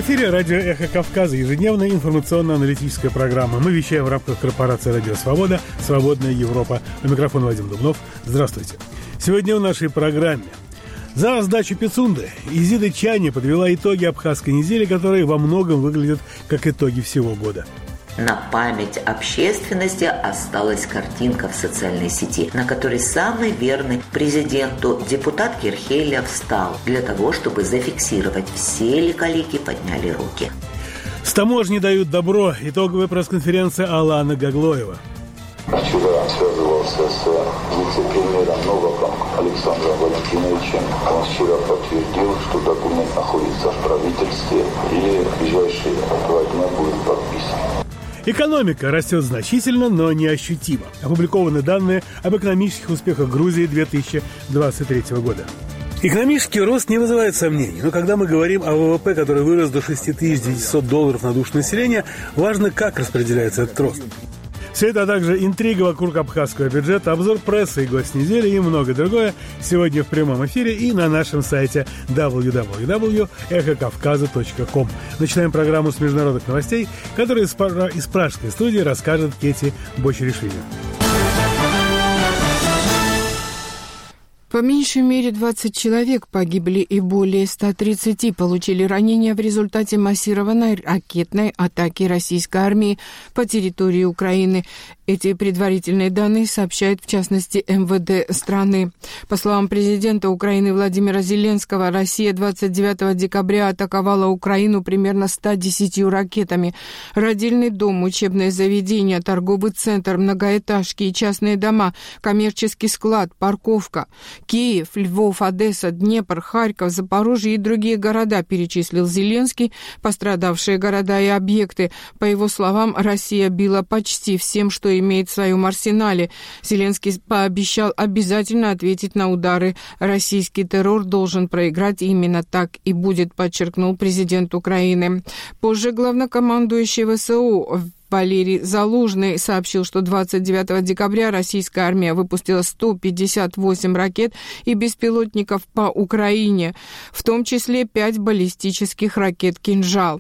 эфире радио «Эхо Кавказа», ежедневная информационно-аналитическая программа. Мы вещаем в рамках корпорации «Радио Свобода», «Свободная Европа». У микрофона Вадим Дубнов. Здравствуйте. Сегодня в нашей программе. За сдачу Пицунды Изида Чани подвела итоги абхазской недели, которые во многом выглядят как итоги всего года. На память общественности осталась картинка в социальной сети, на которой самый верный президенту депутат Кирхелия встал для того, чтобы зафиксировать, все ли коллеги подняли руки. С таможни дают добро. Итоговая пресс-конференция Алана Гаглоева. Вчера связывался с вице-премьером Новаком Александром Валентиновичем. Он вчера подтвердил, что документ находится в правительстве и в ближайшие 2 дня будет подписан. Экономика растет значительно, но неощутимо. Опубликованы данные об экономических успехах Грузии 2023 года. Экономический рост не вызывает сомнений, но когда мы говорим о ВВП, который вырос до $6900 на душу населения, важно, как распределяется этот рост. Все это, а также интрига вокруг абхазского бюджета, обзор прессы и гость недели и многое другое сегодня в прямом эфире и на нашем сайте www.эхокавказа.ком. Начинаем программу с международных новостей, которые из пражской студии расскажет Кети Бочеришвили. По меньшей мере 20 человек погибли и более 130 получили ранения в результате массированной ракетной атаки российской армии по территории Украины. Эти предварительные данные сообщает, в частности, МВД страны. По словам президента Украины Владимира Зеленского, Россия 29 декабря атаковала Украину примерно 110 ракетами. Родильный дом, учебное заведение, торговый центр, многоэтажки и частные дома, коммерческий склад, парковка. Киев, Львов, Одесса, Днепр, Харьков, Запорожье и другие города, перечислил Зеленский, пострадавшие города и объекты. По его словам, Россия била почти всем, что имеет в своем арсенале. Зеленский пообещал обязательно ответить на удары. Российский террор должен проиграть, и именно так и будет, подчеркнул президент Украины. Позже главнокомандующий ВСУ Валерий Залужный сообщил, что 29 декабря российская армия выпустила 158 ракет и беспилотников по Украине, в том числе 5 баллистических ракет «Кинжал».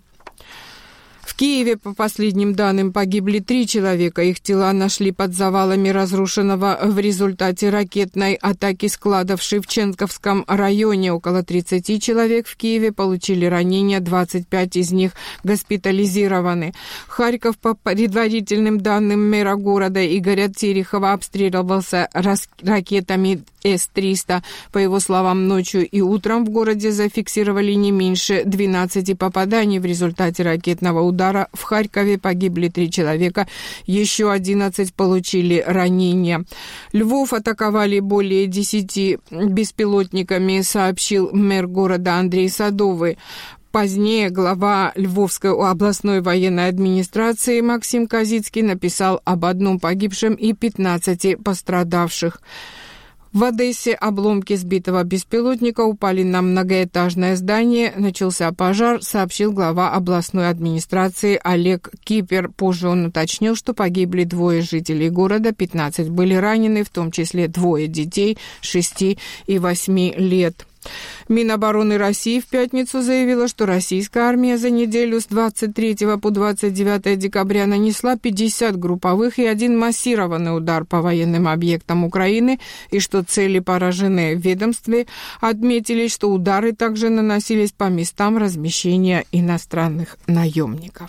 В Киеве, по последним данным, погибли 3 человека. Их тела нашли под завалами разрушенного в результате ракетной атаки склада в Шевченковском районе. Около 30 человек в Киеве получили ранения, 25 из них госпитализированы. Харьков, по предварительным данным мэра города Игоря Терехова, обстреливался ракетами С-300. По его словам, ночью и утром в городе зафиксировали не меньше 12 попаданий. В результате ракетного удара в Харькове погибли 3 человека, еще 11 получили ранения. Львов атаковали более 10 беспилотниками, сообщил мэр города Андрей Садовый. Позднее глава Львовской областной военной администрации Максим Козицкий написал об 1 погибшем и 15 пострадавших. В Одессе обломки сбитого беспилотника упали на многоэтажное здание. Начался пожар, сообщил глава областной администрации Олег Кипер. Позже он уточнил, что погибли 2 жителей города, 15 были ранены, в том числе 2 детей 6 и 8 лет. Минобороны России в пятницу заявила, что российская армия за неделю с 23 по 29 декабря нанесла 50 групповых и 1 массированный удар по военным объектам Украины, и что цели поражены. В ведомстве отметили, что удары также наносились по местам размещения иностранных наемников.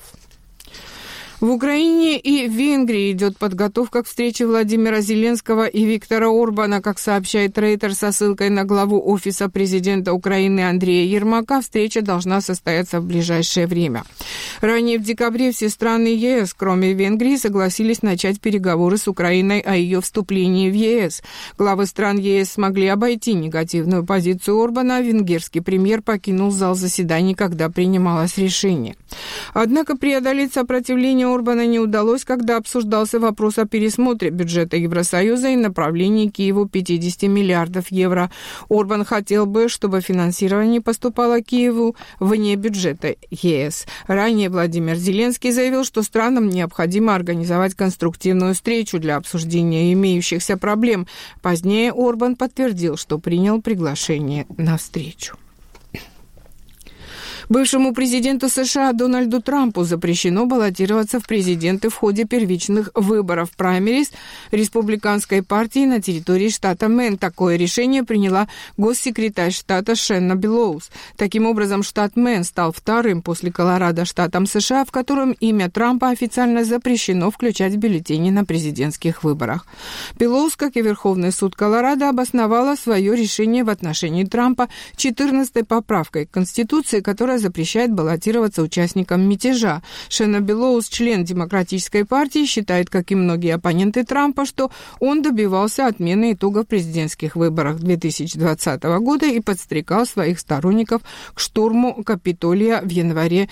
В Украине и Венгрии идет подготовка к встрече Владимира Зеленского и Виктора Орбана. Как сообщает Рейтер со ссылкой на главу Офиса президента Украины Андрея Ермака, встреча должна состояться в ближайшее время. Ранее в декабре все страны ЕС, кроме Венгрии, согласились начать переговоры с Украиной о ее вступлении в ЕС. Главы стран ЕС смогли обойти негативную позицию Орбана, а венгерский премьер покинул зал заседаний, когда принималось решение. Однако преодолеть сопротивление Орбана не удалось, когда обсуждался вопрос о пересмотре бюджета Евросоюза и направлении Киеву 50 миллиардов евро. Орбан хотел бы, чтобы финансирование поступало Киеву вне бюджета ЕС. Ранее Владимир Зеленский заявил, что странам необходимо организовать конструктивную встречу для обсуждения имеющихся проблем. Позднее Орбан подтвердил, что принял приглашение на встречу. Бывшему президенту США Дональду Трампу запрещено баллотироваться в президенты в ходе первичных выборов праймериз республиканской партии на территории штата Мэн. Такое решение приняла госсекретарь штата Шенна Белоус. Таким образом, штат Мэн стал вторым после Колорадо штатом США, в котором имя Трампа официально запрещено включать в бюллетени на президентских выборах. Белоус, как и Верховный суд Колорадо, обосновала свое решение в отношении Трампа 14-й поправкой к Конституции, которая запрещает баллотироваться участникам мятежа. Шенна Белоус, член Демократической партии, считает, как и многие оппоненты Трампа, что он добивался отмены итогов президентских выборов 2020 года и подстрекал своих сторонников к штурму Капитолия в январе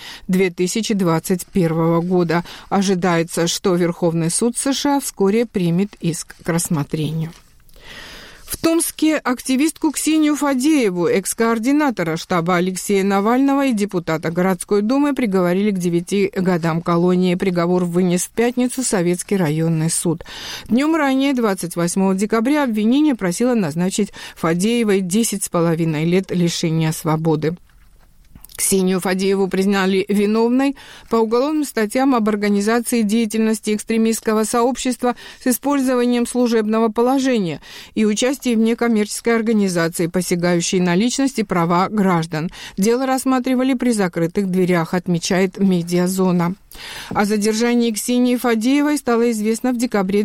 2021 года. Ожидается, что Верховный суд США вскоре примет иск к рассмотрению. В Томске активистку Ксению Фадееву, экс-координатора штаба Алексея Навального и депутата городской думы, приговорили к 9 годам колонии. Приговор вынес в пятницу Советский районный суд. Днем ранее, 28 декабря, обвинение просило назначить Фадеевой 10,5 лет лишения свободы. Ксению Фадееву признали виновной по уголовным статьям об организации деятельности экстремистского сообщества с использованием служебного положения и участии в некоммерческой организации, посягающей на личность и права граждан. Дело рассматривали при закрытых дверях, отмечает «Медиазона». О задержании Ксении Фадеевой стало известно в декабре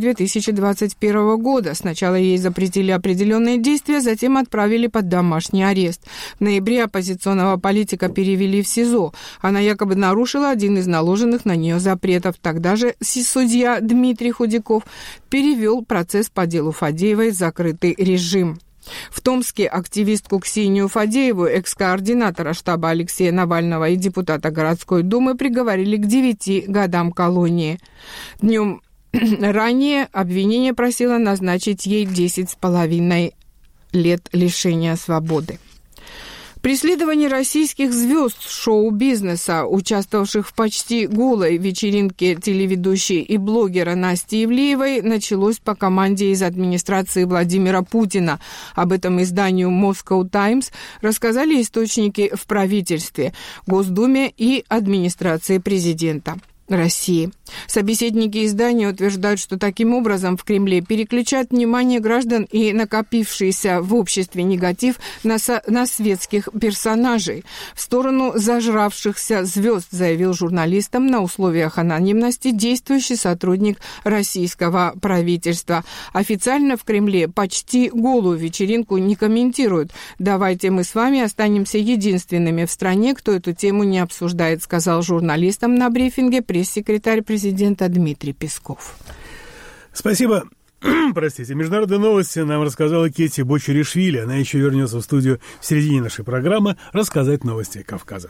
2021 года. Сначала ей запретили определенные действия, затем отправили под домашний арест. В ноябре оппозиционного политика перевели в СИЗО. Она якобы нарушила один из наложенных на нее запретов. Тогда же судья Дмитрий Худяков перевел процесс по делу Фадеевой в закрытый режим. В Томске активистку Ксению Фадееву, экс-координатора штаба Алексея Навального и депутата городской думы, приговорили к 9 годам колонии. Днем ранее обвинение просило назначить ей 10,5 лет лишения свободы. Преследование российских звезд шоу-бизнеса, участвовавших в почти голой вечеринке телеведущей и блогера Насти Ивлеевой, началось по команде из администрации Владимира Путина. Об этом изданию Moscow Times рассказали источники в правительстве, Госдуме и администрации президента России. Собеседники издания утверждают, что таким образом в Кремле переключают внимание граждан и накопившийся в обществе негатив на светских персонажей в сторону зажравшихся звезд, заявил журналистам на условиях анонимности действующий сотрудник российского правительства. Официально в Кремле почти голую вечеринку не комментируют. «Давайте мы с вами останемся единственными в стране, кто эту тему не обсуждает», сказал журналистам на брифинге пресс-секретарь президента Дмитрий Песков. Спасибо. Простите. Международные новости нам рассказала Кетти Бочеришвили. Она еще вернется в студию в середине нашей программы рассказать новости Кавказа.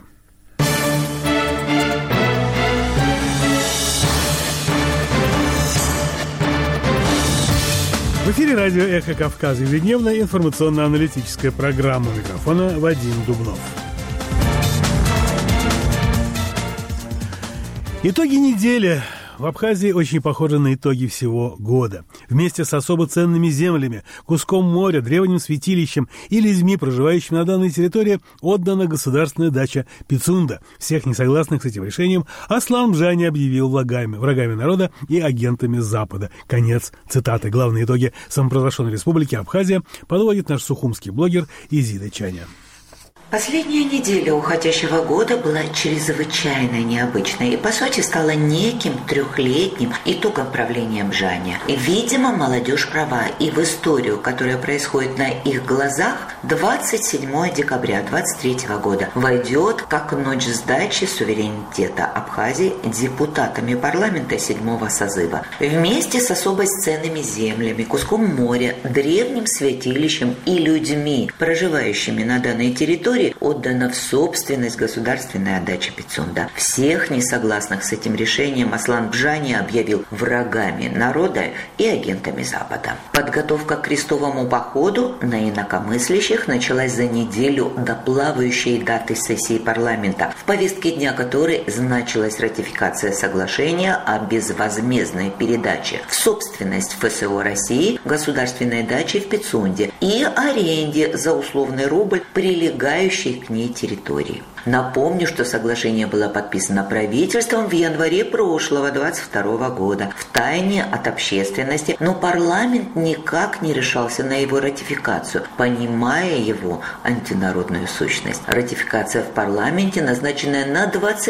В эфире радио «Эхо Кавказа», ежедневная информационно-аналитическая программа. У микрофона Вадим Дубнов. Итоги недели в Абхазии очень похожи на итоги всего года. Вместе с особо ценными землями, куском моря, древним святилищем и людьми, проживающими на данной территории, отдана государственная дача Пицунда. Всех несогласных с этим решением Аслан Бжани объявил врагами народа и агентами Запада. Конец цитаты. Главные итоги самопровозглашенной республики Абхазия подводит наш сухумский блогер Изида Чаня. Последняя неделя уходящего года была чрезвычайно необычной и, по сути, стала неким трехлетним итогом правления Бжани. Видимо, молодежь права, и в историю, которая происходит на их глазах, 27 декабря 2023 года войдет как ночь сдачи суверенитета Абхазии депутатами парламента 7-го созыва. Вместе с особо ценными землями, куском моря, древним святилищем и людьми, проживающими на данной территории, отдана в собственность государственная дача Пицунда. Всех несогласных с этим решением Аслан Бжани объявил врагами народа и агентами Запада. Подготовка к крестовому походу на инакомыслящих началась за неделю до плавающей даты сессии парламента, в повестке дня которой значилась ратификация соглашения о безвозмездной передаче в собственность ФСО России государственной дачи в Пицунде и аренде за условный рубль прилегающей прилегающей к ней территории. Напомню, что соглашение было подписано правительством в январе прошлого, 22 года, втайне от общественности, но парламент никак не решался на его ратификацию, понимая его антинародную сущность. Ратификация в парламенте, назначенная на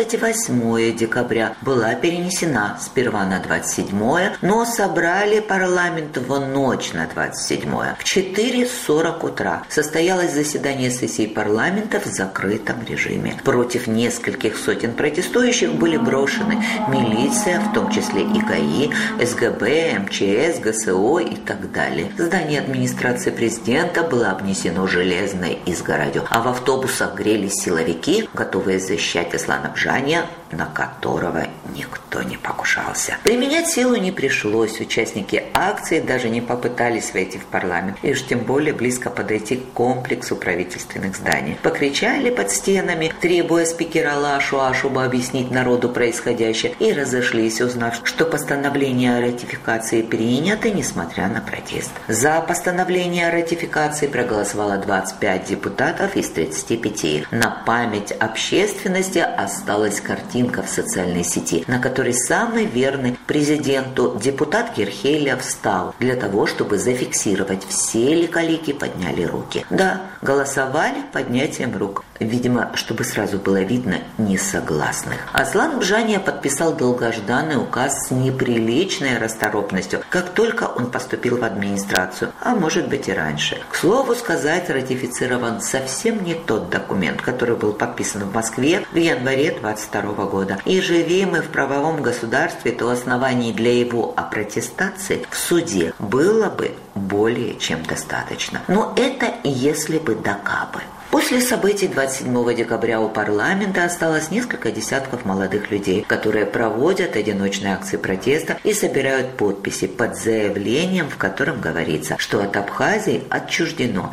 28 декабря, была перенесена сперва на 27, но собрали парламент в ночь на 27. В 4:40 утра состоялось заседание сессии парламента в закрытом режиме. Против нескольких сотен протестующих были брошены милиция, в том числе и ГАИ, СГБ, МЧС, ГСО и так далее. Здание администрации президента было обнесено железной изгородью, а в автобусах грелись силовики, готовые защищать Аслана Бжания, на которого никто не покушался. Применять силу не пришлось. Участники акции даже не попытались войти в парламент, и уж тем более близко подойти к комплексу правительственных зданий. Покричали под стенами, требуя спикера Лашу Ашуба объяснить народу происходящее, и разошлись, узнав, что постановление о ратификации принято, несмотря на протест. За постановление о ратификации проголосовало 25 депутатов из 35. На память общественности осталась картинка в социальной сети, на которой самый верный президенту депутат Кирхейля встал для того, чтобы зафиксировать, все ли калики подняли руки. Да, голосовали поднятием рук. Видимо, чтобы сразу было видно несогласных. Аслан Бжания подписал долгожданный указ с неприличной расторопностью, как только он поступил в администрацию, а может быть и раньше. К слову сказать, ратифицирован совсем не тот документ, который был подписан в Москве в январе 22 года. И живи мы в правовом государстве, то оснований для его опротестации в суде было бы более чем достаточно. Но это если бы да кабы. После событий 27 декабря у парламента осталось несколько десятков молодых людей, которые проводят одиночные акции протеста и собирают подписи под заявлением, в котором говорится, что от Абхазии отчуждено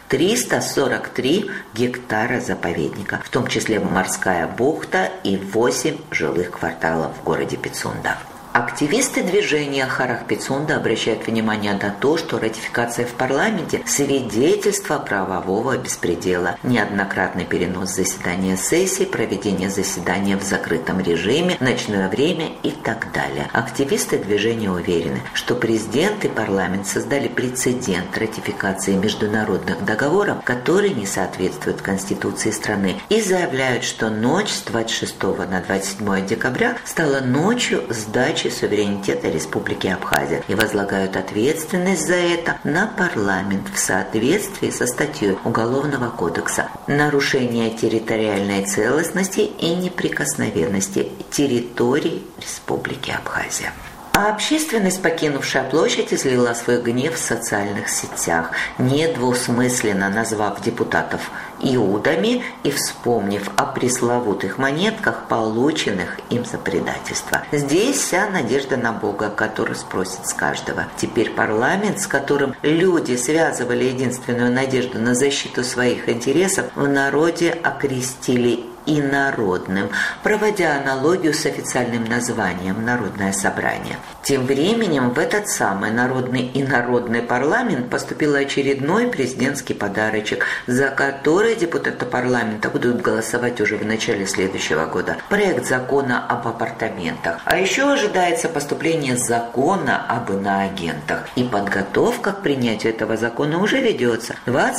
343 гектара заповедника, в том числе морская бухта и 8 жилых кварталов в городе Пицунда. Активисты движения Харах Пицунда обращают внимание на то, что ратификация в парламенте – свидетельство правового беспредела, неоднократный перенос заседания сессии, проведение заседания в закрытом режиме, ночное время и так далее. Активисты движения уверены, что президент и парламент создали прецедент ратификации международных договоров, которые не соответствуют Конституции страны, и заявляют, что ночь с 26 на 27 декабря стала ночью сдачи суверенитета Республики Абхазия и возлагают ответственность за это на парламент в соответствии со статьей Уголовного кодекса «Нарушение территориальной целостности и неприкосновенности территории Республики Абхазия». А общественность, покинувшая площадь, излила свой гнев в социальных сетях, недвусмысленно назвав депутатов иудами и вспомнив о пресловутых монетках, полученных им за предательство. Здесь вся надежда на Бога, который спросит с каждого. Теперь парламент, с которым люди связывали единственную надежду на защиту своих интересов, в народе окрестили инородным, проводя аналогию с официальным названием «Народное собрание». Тем временем в этот самый народный инородный парламент поступил очередной президентский подарочек, за который депутаты парламента будут голосовать уже в начале следующего года. Проект закона об апартаментах. А еще ожидается поступление закона об иноагентах. И подготовка к принятию этого закона уже ведется.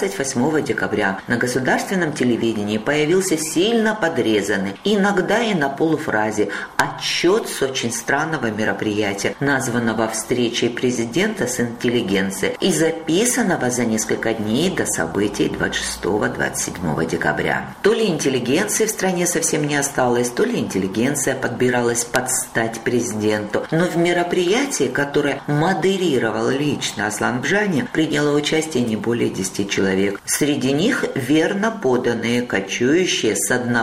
28 декабря на государственном телевидении появился сильно подрезанный, иногда и на полуфразе, отчет с очень странного мероприятия, названного встречей президента с интеллигенцией и записанного за несколько дней до событий 26-27 декабря. То ли интеллигенции в стране совсем не осталось, то ли интеллигенция подбиралась под стать президенту, но в мероприятии, которое модерировал лично Аслан Бжания, приняло участие не более 10 человек. Среди них верно поданные, кочующие с одного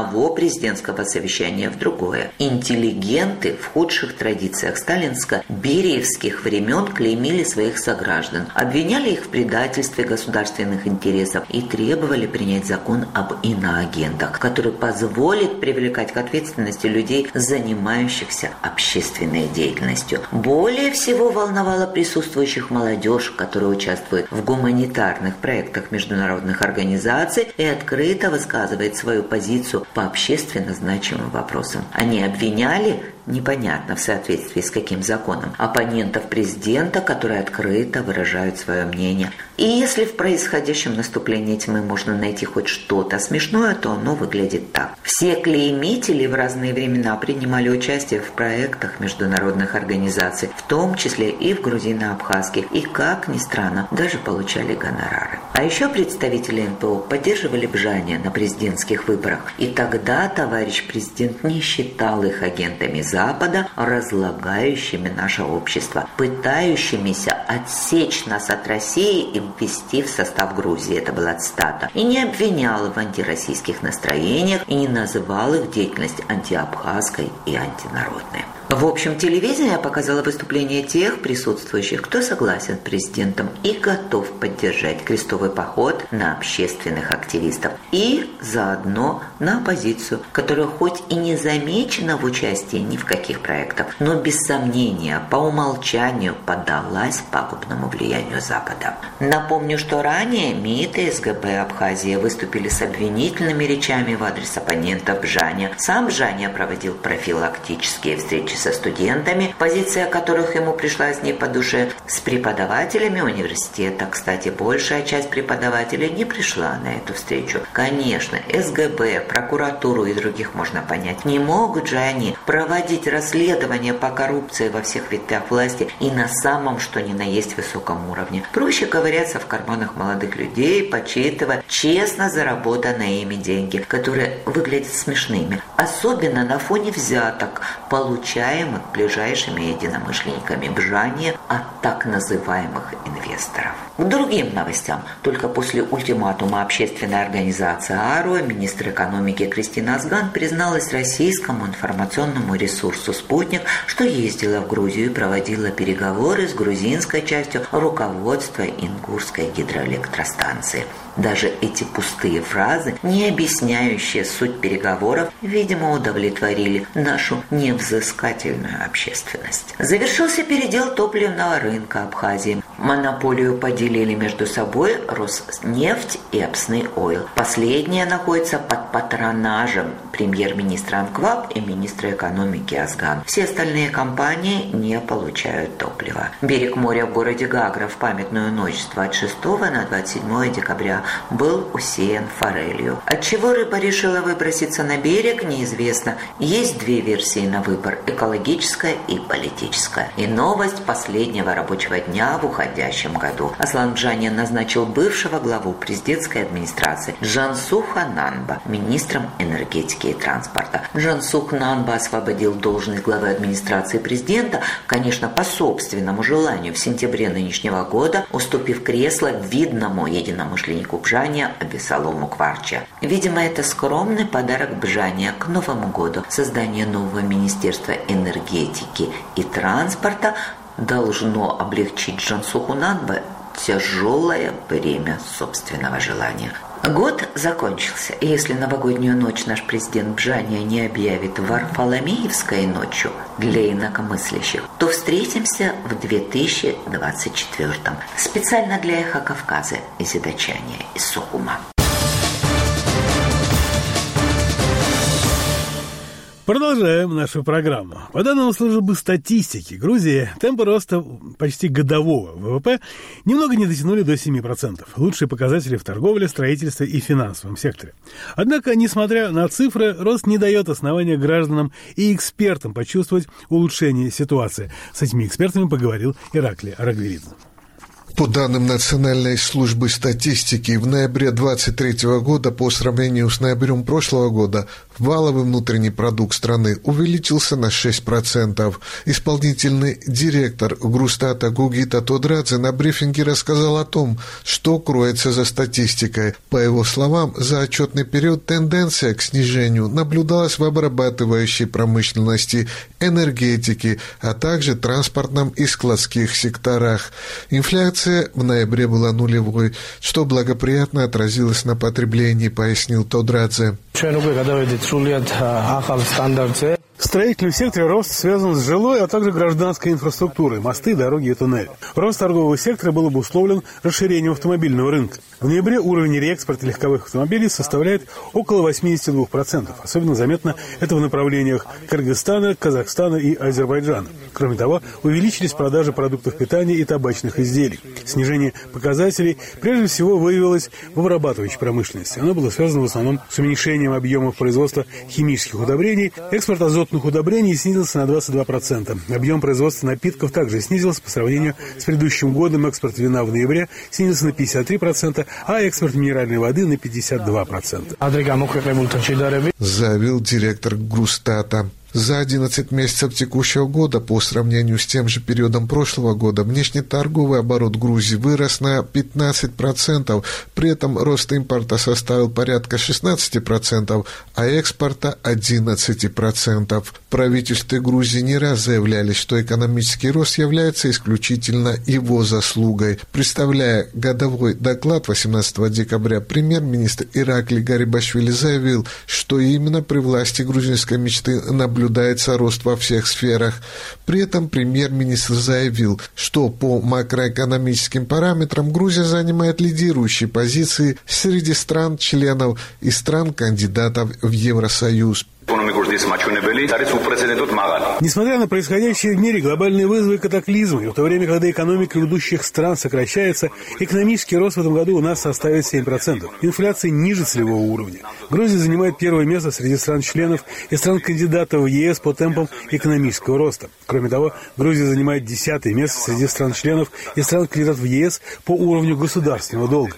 одного президентского совещания в другое. Интеллигенты в худших традициях сталинско-бериевских времен клеймили своих сограждан, обвиняли их в предательстве государственных интересов и требовали принять закон об иноагентах, который позволит привлекать к ответственности людей, занимающихся общественной деятельностью. Более всего волновала присутствующих молодежь, которая участвует в гуманитарных проектах международных организаций и открыто высказывает свою позицию по общественно значимым вопросам. Они обвиняли, непонятно в соответствии с каким законом, оппонентов президента, которые открыто выражают свое мнение. И если в происходящем наступлении тьмы можно найти хоть что-то смешное, то оно выглядит так. Все клеймители в разные времена принимали участие в проектах международных организаций, в том числе и в грузино-абхазских, и, как ни странно, даже получали гонорары. А еще представители НПО поддерживали Бжаня на президентских выборах, и тогда товарищ президент не считал их агентами Запада, разлагающими наше общество, пытающимися отсечь нас от России и ввести в состав Грузии. Это была цитата. И не обвинял в антироссийских настроениях, и не называл их деятельность антиабхазской и антинародной. В общем, телевидение показало выступление тех присутствующих, кто согласен с президентом и готов поддержать крестовый поход на общественных активистов и заодно на оппозицию, которая хоть и не замечена в участии ни в каких проектах, но без сомнения по умолчанию поддалась пагубному влиянию Запада. Напомню, что ранее МИД и СГБ Абхазии выступили с обвинительными речами в адрес оппонентов Бжаня. Сам Бжаня проводил профилактические встречи со студентами, позиция которых ему пришлась не по душе, с преподавателями университета. Кстати, большая часть преподавателей не пришла на эту встречу. Конечно, СГБ, прокуратуру и других можно понять. Не могут же они проводить расследования по коррупции во всех ветвях власти и на самом, что ни на есть, высоком уровне. Проще ковыряться в карманах молодых людей, подсчитывая честно заработанные ими деньги, которые выглядят смешными. Особенно на фоне взяток, получаемых ближайшими единомышленниками Бжания от так называемых инвесторов. К другим новостям. Только после ультиматума общественной организации АРО министр экономики Кристина Азган призналась российскому информационному ресурсу «Спутник», что ездила в Грузию и проводила переговоры с грузинской частью руководства Ингурской гидроэлектростанции. Даже эти пустые фразы, не объясняющие суть переговоров, видимо, удовлетворили нашу невзыскательную общественность. Завершился передел топливного рынка Абхазии. Монополию поделили между собой Роснефть и Апсны Ойл. Последняя находится под патронажем премьер-министра Анкваб и министра экономики Азган. Все остальные компании не получают топлива. Берег моря в городе Гагра в памятную ночь с 26 на 27 декабря был усеян форелью. Отчего рыба решила выброситься на берег, неизвестно. Есть две версии на выбор – экологическая и политическая. И новость последнего рабочего дня в уходящем году. Аслан Бжаня назначил бывшего главу президентской администрации Жансуха Нанба министром энергетики и транспорта. Жансух Нанба освободил должность главы администрации президента, конечно, по собственному желанию в сентябре нынешнего года, уступив кресло видному единомышленнику Бжаня Абисалому Кварча. Видимо, это скромный подарок Бжаня к Новому году. Создание нового министерства энергетики и транспорта должно облегчить Жансуху Нанба тяжелое бремя собственного желания. Год закончился, и если новогоднюю ночь наш президент Бжаня не объявит Варфоломеевской ночью для инакомыслящих, то встретимся в 2024-м. Специально для Эхо Кавказа из Задачания из Сухума. Продолжаем нашу программу. По данным службы статистики, Грузии темпы роста почти годового ВВП немного не дотянули до 7%. Лучшие показатели в торговле, строительстве и финансовом секторе. Однако, несмотря на цифры, рост не дает основания гражданам и экспертам почувствовать улучшение ситуации. С этими экспертами поговорил Ираклий Арагверидзе. По данным Национальной службы статистики, в ноябре 2023 года по сравнению с ноябрем прошлого года Валовый внутренний продукт страны увеличился на 6%. Исполнительный директор Грустата Гугита Тодрадзе на брифинге рассказал о том, что кроется за статистикой. По его словам, за отчетный период тенденция к снижению наблюдалась в обрабатывающей промышленности, энергетике, а также транспортном и складских секторах. Инфляция в ноябре была нулевой, что благоприятно отразилось на потреблении, пояснил Тодрадзе. В строительном секторе рост связан с жилой, а также гражданской инфраструктурой, мосты, дороги и туннели. Рост торгового сектора был обусловлен расширением автомобильного рынка. В ноябре уровень реэкспорта легковых автомобилей составляет около 82%. Особенно заметно это в направлениях Кыргызстана, Казахстана и Азербайджана. Кроме того, увеличились продажи продуктов питания и табачных изделий. Снижение показателей прежде всего выявилось в обрабатывающей промышленности. Оно было связано в основном с уменьшением объемов производства химических удобрений. Экспорт азотных удобрений снизился на 22%. Объем производства напитков также снизился по сравнению с предыдущим годом. Экспорт вина в ноябре снизился на 53%, а экспорт минеральной воды на 52%. Заявил директор Грустата. За 11 месяцев текущего года по сравнению с тем же периодом прошлого года внешнеторговый оборот Грузии вырос на 15%, при этом рост импорта составил порядка 16%, а экспорта 11%. В правительстве Грузии не раз заявляли, что экономический рост является исключительно его заслугой. Представляя годовой доклад 18 декабря, премьер-министр Иракли Гарибашвили заявил, что именно при власти грузинской мечты наблюдается рост во всех сферах. При этом премьер-министр заявил, что по макроэкономическим параметрам Грузия занимает лидирующие позиции среди стран-членов и стран-кандидатов в Евросоюз. Несмотря на происходящее в мире глобальные вызовы и катаклизмы, и в то время, когда экономика ведущих стран сокращается, экономический рост в этом году у нас составит 7%. Инфляция ниже целевого уровня. Грузия занимает первое место среди стран-членов и стран-кандидатов в ЕС по темпам экономического роста. Кроме того, Грузия занимает 10-е место среди стран-членов и стран-кандидатов в ЕС по уровню государственного долга.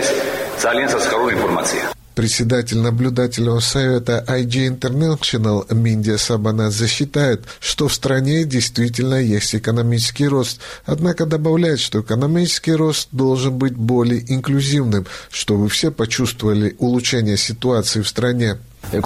Председатель наблюдательного совета IG International Миндия Сабанадзе засчитает, что в стране действительно есть экономический рост, однако добавляет, что экономический рост должен быть более инклюзивным, чтобы все почувствовали улучшение ситуации в стране.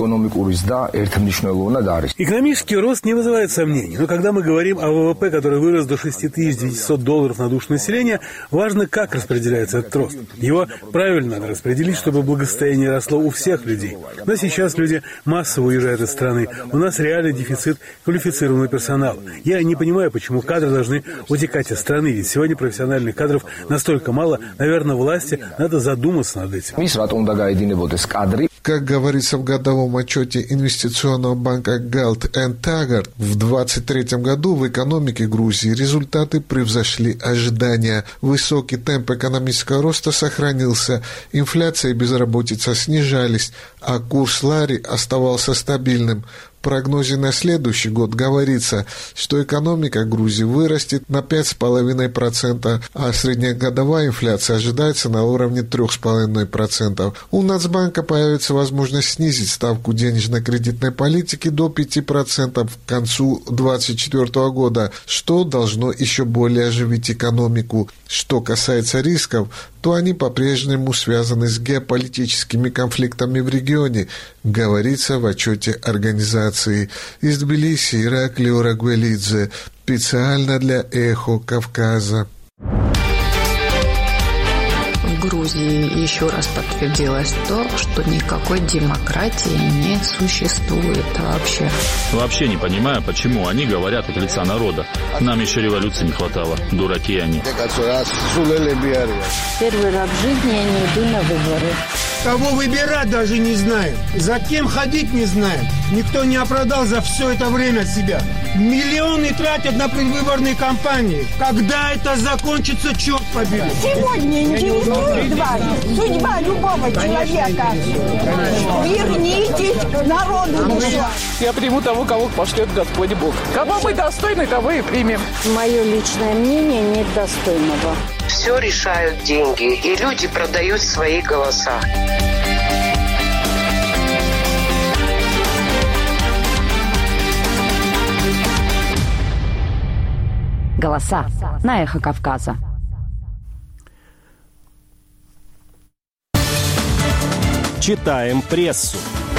Экономический рост не вызывает сомнений, но когда мы говорим о ВВП, который вырос до $6900 на душу населения, важно, как распределяется этот рост. Его правильно надо распределить, чтобы благосостояние росло у всех людей. Но сейчас люди массово уезжают из страны. У нас реальный дефицит квалифицированного персонала. Я не понимаю, почему кадры должны утекать из страны, ведь сегодня профессиональных кадров настолько мало, наверное, власти надо задуматься над этим. Как говорится в годовом отчете инвестиционного банка Galt & Taggart, в 2023 году в экономике Грузии результаты превзошли ожидания. Высокий темп экономического роста сохранился, инфляция и безработица снижались, а курс лари оставался стабильным. В прогнозе на следующий год говорится, что экономика Грузии вырастет на 5,5%, а среднегодовая инфляция ожидается на уровне 3,5%. У Нацбанка появится возможность снизить ставку денежно-кредитной политики до 5% к концу 2024 года, что должно еще более оживить экономику. Что касается рисков, то они по-прежнему связаны с геополитическими конфликтами в регионе, говорится в отчете организации. Из Тбилиси Иракли Орагвелидзе, специально для «Эхо Кавказа». В Грузии еще раз подтвердилось то, что никакой демократии не существует вообще. Вообще не понимаю, почему они говорят от лица народа. Нам еще революции не хватало. Дураки они. Первый раз в жизни я не иду на выборы. Кого выбирать даже не знаем. За кем ходить не знаем. Никто не оправдал за все это время себя. Миллионы тратят на предвыборные кампании. Когда это закончится, черт побери. Сегодня интересует вас судьба любого человека. Вернитесь к народу. Я приму того, кого пошлет Господь Бог. Кого мы достойны, того и примем. Мое личное мнение нет достойного. Все решают деньги, и люди продают свои голоса. Голоса на Эхо Кавказа. Читаем прессу.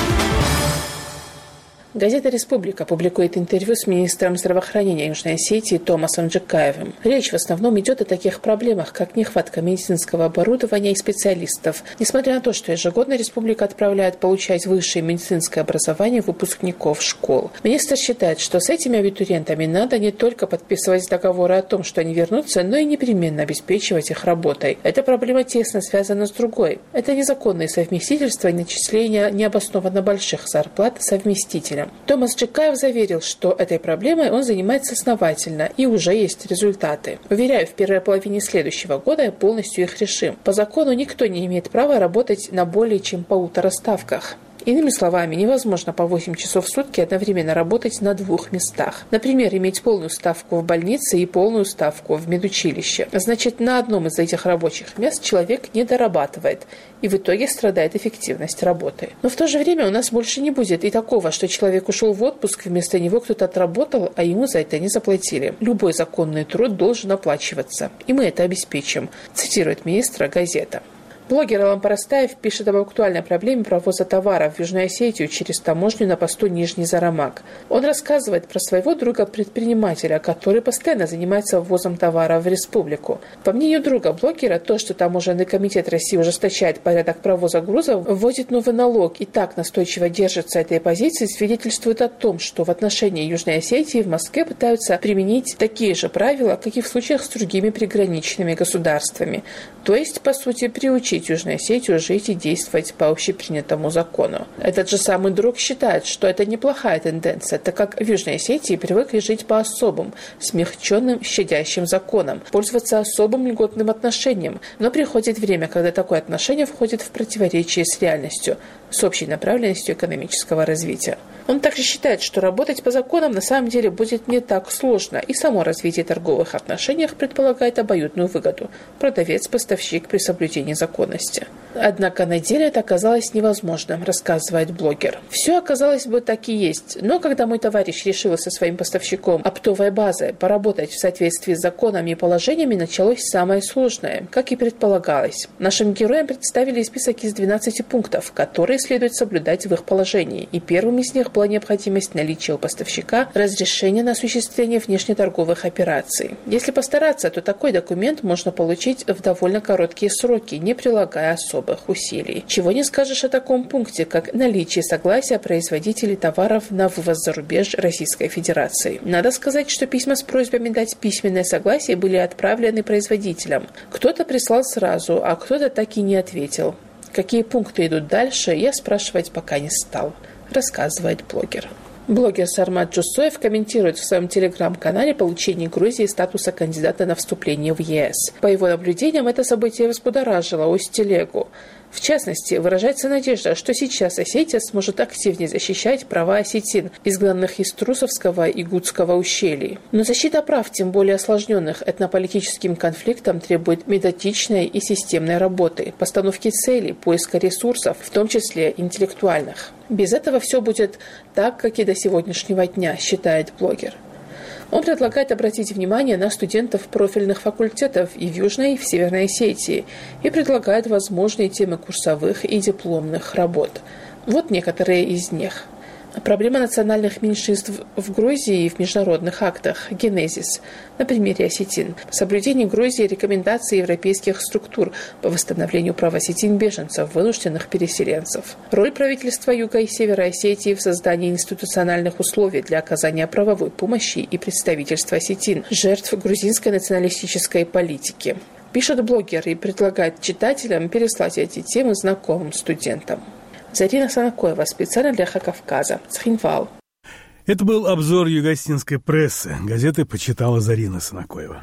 Газета «Республика» публикует интервью с министром здравоохранения Южной Осетии Томасом Джекаевым. Речь в основном идет о таких проблемах, как нехватка медицинского оборудования и специалистов. Несмотря на то, что ежегодно республика отправляет получать высшее медицинское образование выпускников школ. Министр считает, что с этими абитуриентами надо не только подписывать договоры о том, что они вернутся, но и непременно обеспечивать их работой. Эта проблема тесно связана с другой. Это незаконные совместительства и начисления необоснованно больших зарплат совместителям. Томас Джекаев заверил, что этой проблемой он занимается основательно и уже есть результаты. Уверяю, в первой половине следующего года полностью их решим. По закону никто не имеет права работать на более чем 1,5 ставках. Иными словами, невозможно по 8 часов в сутки одновременно работать на 2 местах. Например, иметь полную ставку в больнице и полную ставку в медучилище. Значит, на одном из этих рабочих мест человек не дорабатывает, и в итоге страдает эффективность работы. Но в то же время у нас больше не будет и такого, что человек ушел в отпуск, вместо него кто-то отработал, а ему за это не заплатили. Любой законный труд должен оплачиваться, и мы это обеспечим, цитирует министра газета. Блогер Алан Парастаев пишет об актуальной проблеме провоза товаров в Южную Осетию через таможню на посту Нижний Зарамак. Он рассказывает про своего друга-предпринимателя, который постоянно занимается ввозом товаров в республику. По мнению друга-блогера, то, что таможенный комитет России ужесточает порядок провоза грузов, вводит новый налог и так настойчиво держится этой позиции, свидетельствует о том, что в отношении Южной Осетии в Москве пытаются применить такие же правила, как и в случаях с другими приграничными государствами. То есть, по сути, приучить Южную Осетию жить и действовать по общепринятому закону. Этот же самый друг считает, что это неплохая тенденция, так как в Южной Осетии привыкли жить по особым, смягченным, щадящим законам, пользоваться особым льготным отношением. Но приходит время, когда такое отношение входит в противоречие с реальностью, с общей направленностью экономического развития. Он также считает, что работать по законам на самом деле будет не так сложно, и само развитие торговых отношений предполагает обоюдную выгоду – продавец-поставщик при соблюдении законности. Однако на деле это оказалось невозможным, рассказывает блогер. Все оказалось бы так и есть, но когда мой товарищ решил со своим поставщиком оптовой базой поработать в соответствии с законами и положениями, началось самое сложное, как и предполагалось. Нашим героям представили список из 12 пунктов, которые следует соблюдать в их положении, и первым из них была необходимость наличия у поставщика разрешения на осуществление внешнеторговых операций. Если постараться, то такой документ можно получить в довольно короткие сроки, не прилагая особых усилий. Чего не скажешь о таком пункте, как наличие согласия производителей товаров на вывоз за рубеж Российской Федерации. Надо сказать, что письма с просьбами дать письменное согласие были отправлены производителям. Кто-то прислал сразу, а кто-то так и не ответил. Какие пункты идут дальше, я спрашивать пока не стал, рассказывает блогер. Блогер Сармат Джусоев комментирует в своем телеграм-канале получение Грузии статуса кандидата на вступление в ЕС. По его наблюдениям, это событие взбудоражило Усть-Телегу. В частности, выражается надежда, что сейчас Осетия сможет активнее защищать права осетин, изгнанных из Трусовского и Гудского ущелий. Но защита прав, тем более осложненных этнополитическим конфликтом, требует методичной и системной работы, постановки целей, поиска ресурсов, в том числе интеллектуальных. Без этого все будет так, как и до сегодняшнего дня, считает блогер. Он предлагает обратить внимание на студентов профильных факультетов и в Южной, и в Северной Осетии и предлагает возможные темы курсовых и дипломных работ. Вот некоторые из них. Проблема национальных меньшинств в Грузии и в международных актах. Генезис. На примере осетин. Соблюдение Грузии рекомендаций европейских структур по восстановлению прав осетин-беженцев, вынужденных переселенцев. Роль правительства Юга и Севера Осетии в создании институциональных условий для оказания правовой помощи и представительства осетин, жертв грузинской националистической политики. Пишет блогер и предлагает читателям переслать эти темы знакомым студентам. Зарина Санакоева, специально для Кавказа, Цхинвал. Это был обзор юго-осетинской прессы. Газеты почитала Зарина Санакоева.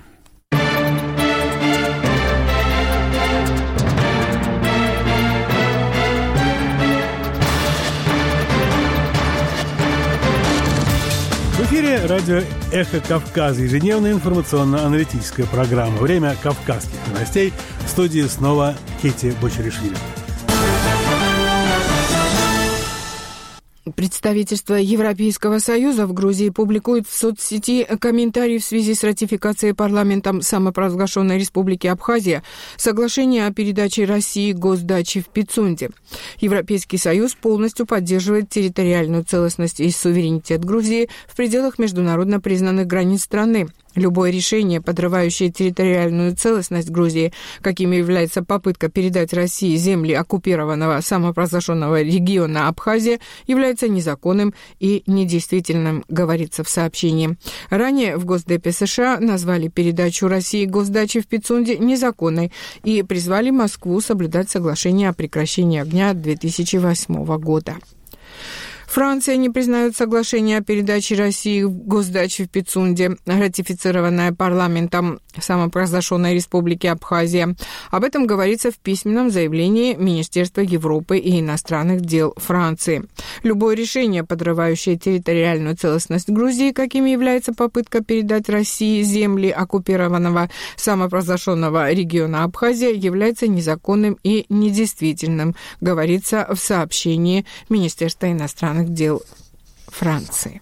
В эфире радио «Эхо Кавказа», ежедневная информационно-аналитическая программа. Время кавказских новостей. В студии снова Кити Бочаришвили. Представительство Европейского Союза в Грузии публикует в соцсети комментарии в связи с ратификацией парламентом самопровозглашенной Республики Абхазия соглашения о передаче России госдачи в Пицунде. Европейский Союз полностью поддерживает территориальную целостность и суверенитет Грузии в пределах международно признанных границ страны. Любое решение, подрывающее территориальную целостность Грузии, какими является попытка передать России земли оккупированного самопровозглашенного региона Абхазия, является незаконным и недействительным, говорится в сообщении. Ранее в Госдепе США назвали передачу России госдачи в Пицунде незаконной и призвали Москву соблюдать соглашение о прекращении огня 2008 года. Франция не признает соглашение о передаче России госдачи в Пицунде, ратифицированное парламентом самопровозглашенной Республики Абхазия. Об этом говорится в письменном заявлении Министерства Европы и иностранных дел Франции. Любое решение, подрывающее территориальную целостность Грузии, каким является попытка передать России земли оккупированного самопровозглашенного региона Абхазия, является незаконным и недействительным, говорится в сообщении Министерства иностранных дел Франции.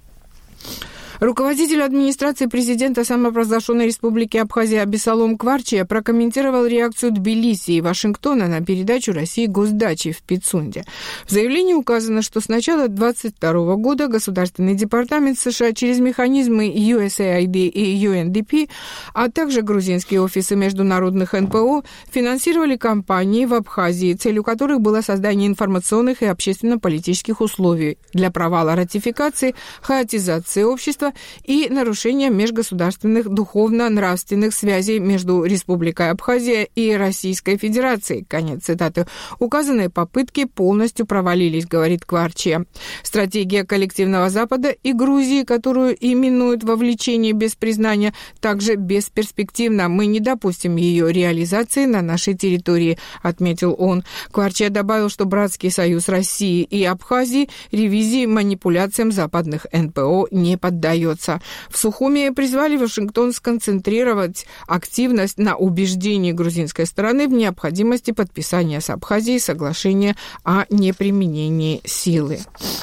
Руководитель администрации президента самопровозглашенной Республики Абхазия Абисалом Кварчия прокомментировал реакцию Тбилиси и Вашингтона на передачу России госдачи в Пицунде. В заявлении указано, что с начала 2022 года Государственный департамент США через механизмы USAID и UNDP, а также грузинские офисы международных НПО финансировали кампании в Абхазии, целью которых было создание информационных и общественно-политических условий для провала ратификации, хаотизации общества и нарушения межгосударственных духовно-нравственных связей между Республикой Абхазия и Российской Федерацией. Конец цитаты. Указанные попытки полностью провалились, говорит Кварчия. Стратегия коллективного Запада и Грузии, которую именуют вовлечение без признания, также бесперспективна. Мы не допустим ее реализации на нашей территории, отметил он. Кварчия добавил, что Братский союз России и Абхазии ревизии манипуляциям западных НПО не поддается. В Сухуми призвали Вашингтон сконцентрировать активность на убеждении грузинской стороны в необходимости подписания с Абхазией соглашения о неприменении силы.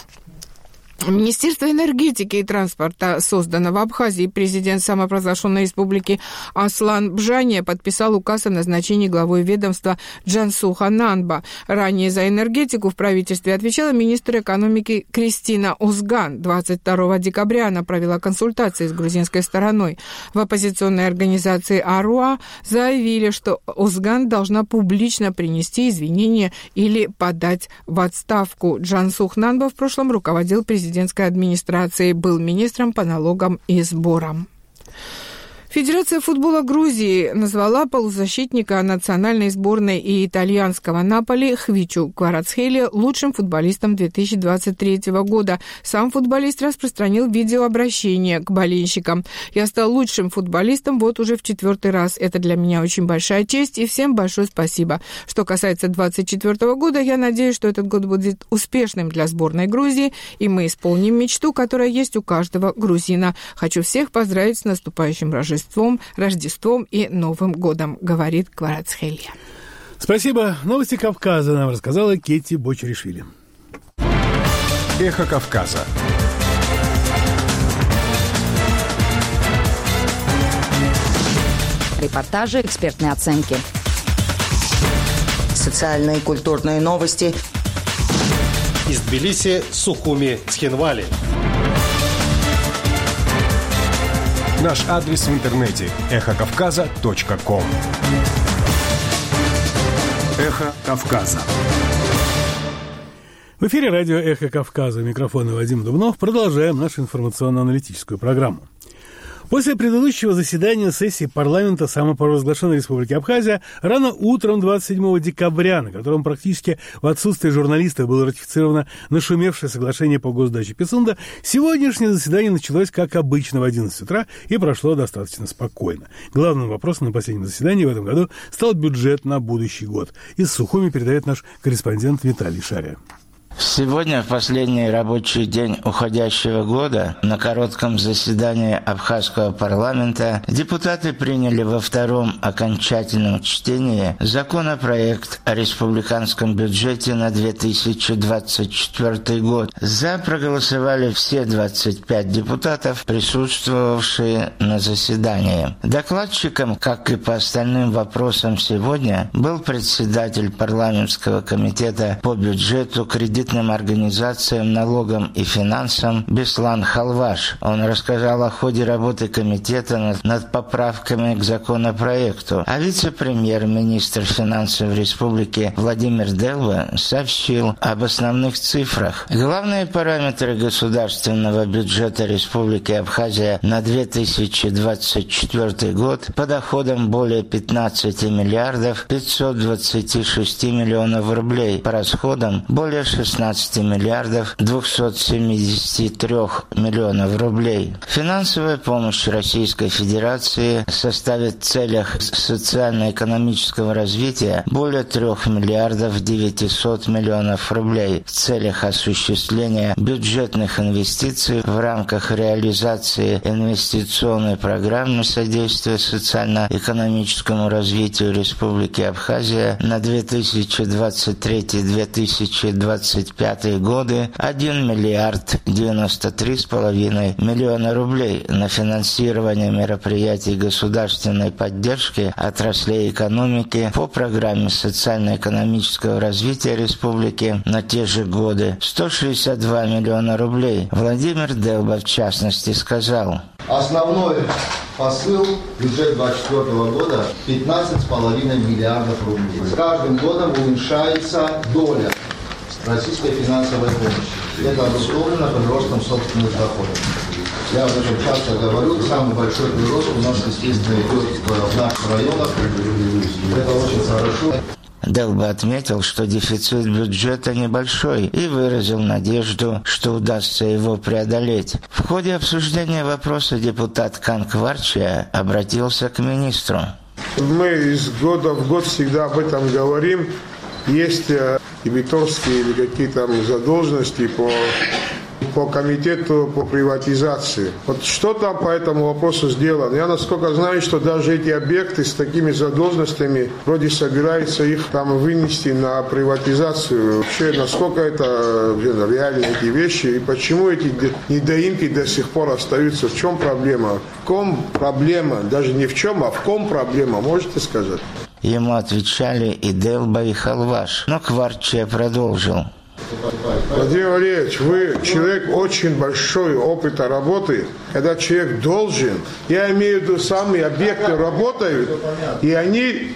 Министерство энергетики и транспорта создано в Абхазии. Президент самопровозглашенной республики Аслан Бжания подписал указ о назначении главой ведомства Джансуха Нанба. Ранее за энергетику в правительстве отвечала министр экономики Кристина Узган. 22 декабря она провела консультации с грузинской стороной. В оппозиционной организации АРУА заявили, что Узган должна публично принести извинения или подать в отставку. Джансух Нанба в прошлом руководил президентской администрацией, был министром по налогам и сборам. Федерация футбола Грузии назвала полузащитника национальной сборной и итальянского Наполи Хвичу Кварацхелия лучшим футболистом 2023 года. Сам футболист распространил видеообращение к болельщикам. «Я стал лучшим футболистом вот уже в 4-й раз. Это для меня очень большая честь, и всем большое спасибо. Что касается 2024 года, я надеюсь, что этот год будет успешным для сборной Грузии, и мы исполним мечту, которая есть у каждого грузина. Хочу всех поздравить с наступающим Рождеством и Новым годом», говорит Кварацхелия. Спасибо. Новости Кавказа нам рассказала Кетти Бочеришвили. Эхо Кавказа. Репортажи, экспертные оценки. Социальные и культурные новости. Из Тбилиси, Сухуми, Цхинвали. Наш адрес в интернете – эхокавказа.ком. Эхо Кавказа. В эфире радио «Эхо Кавказа». У микрофона Вадим Дубнов. Продолжаем нашу информационно-аналитическую программу. После предыдущего заседания сессии парламента самопровозглашенной Республики Абхазия рано утром 27 декабря, на котором практически в отсутствие журналистов было ратифицировано нашумевшее соглашение по госдаче Пицунда, сегодняшнее заседание началось, как обычно, в 11 утра и прошло достаточно спокойно. Главным вопросом на последнем заседании в этом году стал бюджет на будущий год. Из Сухуми передает наш корреспондент Виталий Шария. Сегодня, в последний рабочий день уходящего года, на коротком заседании Абхазского парламента депутаты приняли во втором окончательном чтении законопроект о республиканском бюджете на 2024 год. За проголосовали все 25 депутатов, присутствовавшие на заседании. Докладчиком, как и по остальным вопросам сегодня, был председатель парламентского комитета по бюджету, кредитным организациям, налогам и финансам Беслан Халваш. Он рассказал о ходе работы комитета над поправками к законопроекту, а вице-премьер-министр финансов республики Владимир Делба сообщил об основных цифрах. Главные параметры государственного бюджета Республики Абхазия на 2024 год по доходам более 15 миллиардов 526 миллионов рублей, по расходам более 16 миллиардов 273 миллионов рублей. Финансовая помощь Российской Федерации составит в целях социально-экономического развития более 3 миллиардов 900 миллионов рублей в целях осуществления бюджетных инвестиций в рамках реализации инвестиционной программы содействия социально-экономическому развитию Республики Абхазия на 2023-2025 годы 1 миллиард 93,5 миллиона рублей на финансирование мероприятий государственной поддержки отраслей экономики по программе социально-экономического развития республики на те же годы 162 миллиона рублей. Владимир Делба, в частности, сказал: основной посыл бюджета 2024 года 15,5 миллиардов рублей. С каждым годом уменьшается доля российской финансовой помощи. Это обусловлено приростом собственных доходов. Я об этом часто говорю. Самый большой прирост у нас, естественно, идет в наших районах. Это очень хорошо. Делба отметил, что дефицит бюджета небольшой и выразил надежду, что удастся его преодолеть. В ходе обсуждения вопроса депутат Канкварчия обратился к министру. Мы из года в год всегда об этом говорим. Есть дебиторские или какие-то задолженности по комитету по приватизации. Вот что там по этому вопросу сделано? Я насколько знаю, что даже эти объекты с такими задолженностями вроде собираются их там вынести на приватизацию. Вообще, насколько это реально эти вещи и почему эти недоимки до сих пор остаются? В чем проблема? В ком проблема? Даже не в чем, а в ком проблема? Можете сказать? Ему отвечали и Делба, и Халваш, но Кварчия продолжил. Владимир Валерьевич, вы человек очень большой опыта работы. Когда человек должен, я имею в виду, сами объекты работают, и они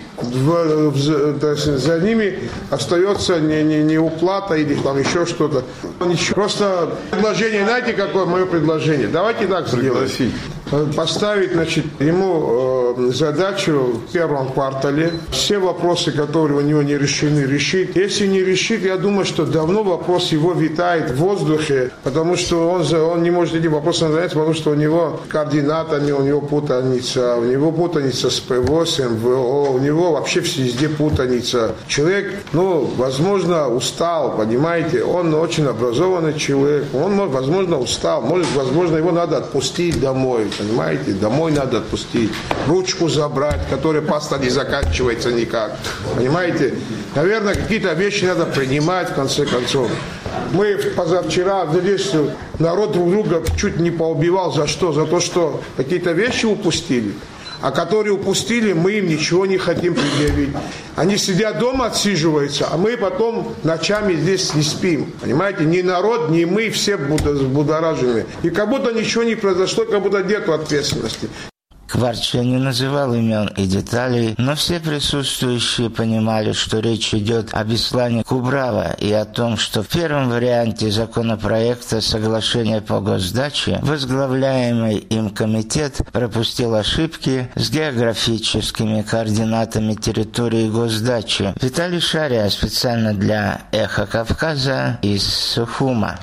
за ними остается не уплата или там еще что-то. Просто предложение, знаете, какое мое предложение? Давайте так сделаем. Поставить, ему задачу в первом квартале все вопросы, которые у него не решены, решить. Если не решит, я думаю, что давно вопрос его витает в воздухе, потому что он не может этим вопросом заняться, потому что у него координатами, у него путаница с ПВО, с МВО, у него вообще везде путаница. Человек, возможно, устал, понимаете, он очень образованный человек, он, возможно, устал, возможно, его надо отпустить домой. Понимаете, домой надо отпустить, ручку забрать, которая паста не заканчивается никак. Понимаете, наверное, какие-то вещи надо принимать в конце концов. Мы позавчера здесь народ друг друга чуть не поубивал. За что? За то, что какие-то вещи упустили. А которые упустили, мы им ничего не хотим предъявить. Они сидят дома, отсиживаются, а мы потом ночами здесь не спим. Понимаете, ни народ, ни мы, все будоражены. И как будто ничего не произошло, как будто нет ответственности. Кварчия не называл имен и деталей, но все присутствующие понимали, что речь идет о Беслане Кубрава и о том, что в первом варианте законопроекта соглашения по госдаче возглавляемый им комитет пропустил ошибки с географическими координатами территории госдачи. Виталий Шария специально для «Эхо Кавказа» из Сухума.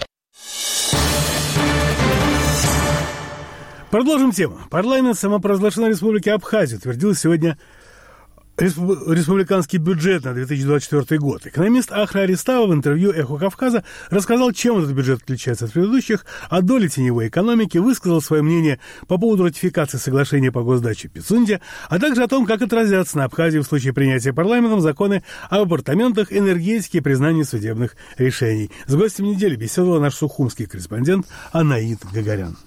Продолжим тему. Парламент самопровозглашенной республики Абхазия утвердил сегодня республиканский бюджет на 2024 год. Экономист Ахра Аристава в интервью «Эхо Кавказа» рассказал, чем этот бюджет отличается от предыдущих, о доле теневой экономики, высказал свое мнение по поводу ратификации соглашения по госдаче Пицунде, а также о том, как отразятся на Абхазии в случае принятия парламентом законы об апартаментах, энергетике и признании судебных решений. С гостем недели беседовал наш сухумский корреспондент Анаид Гагарян.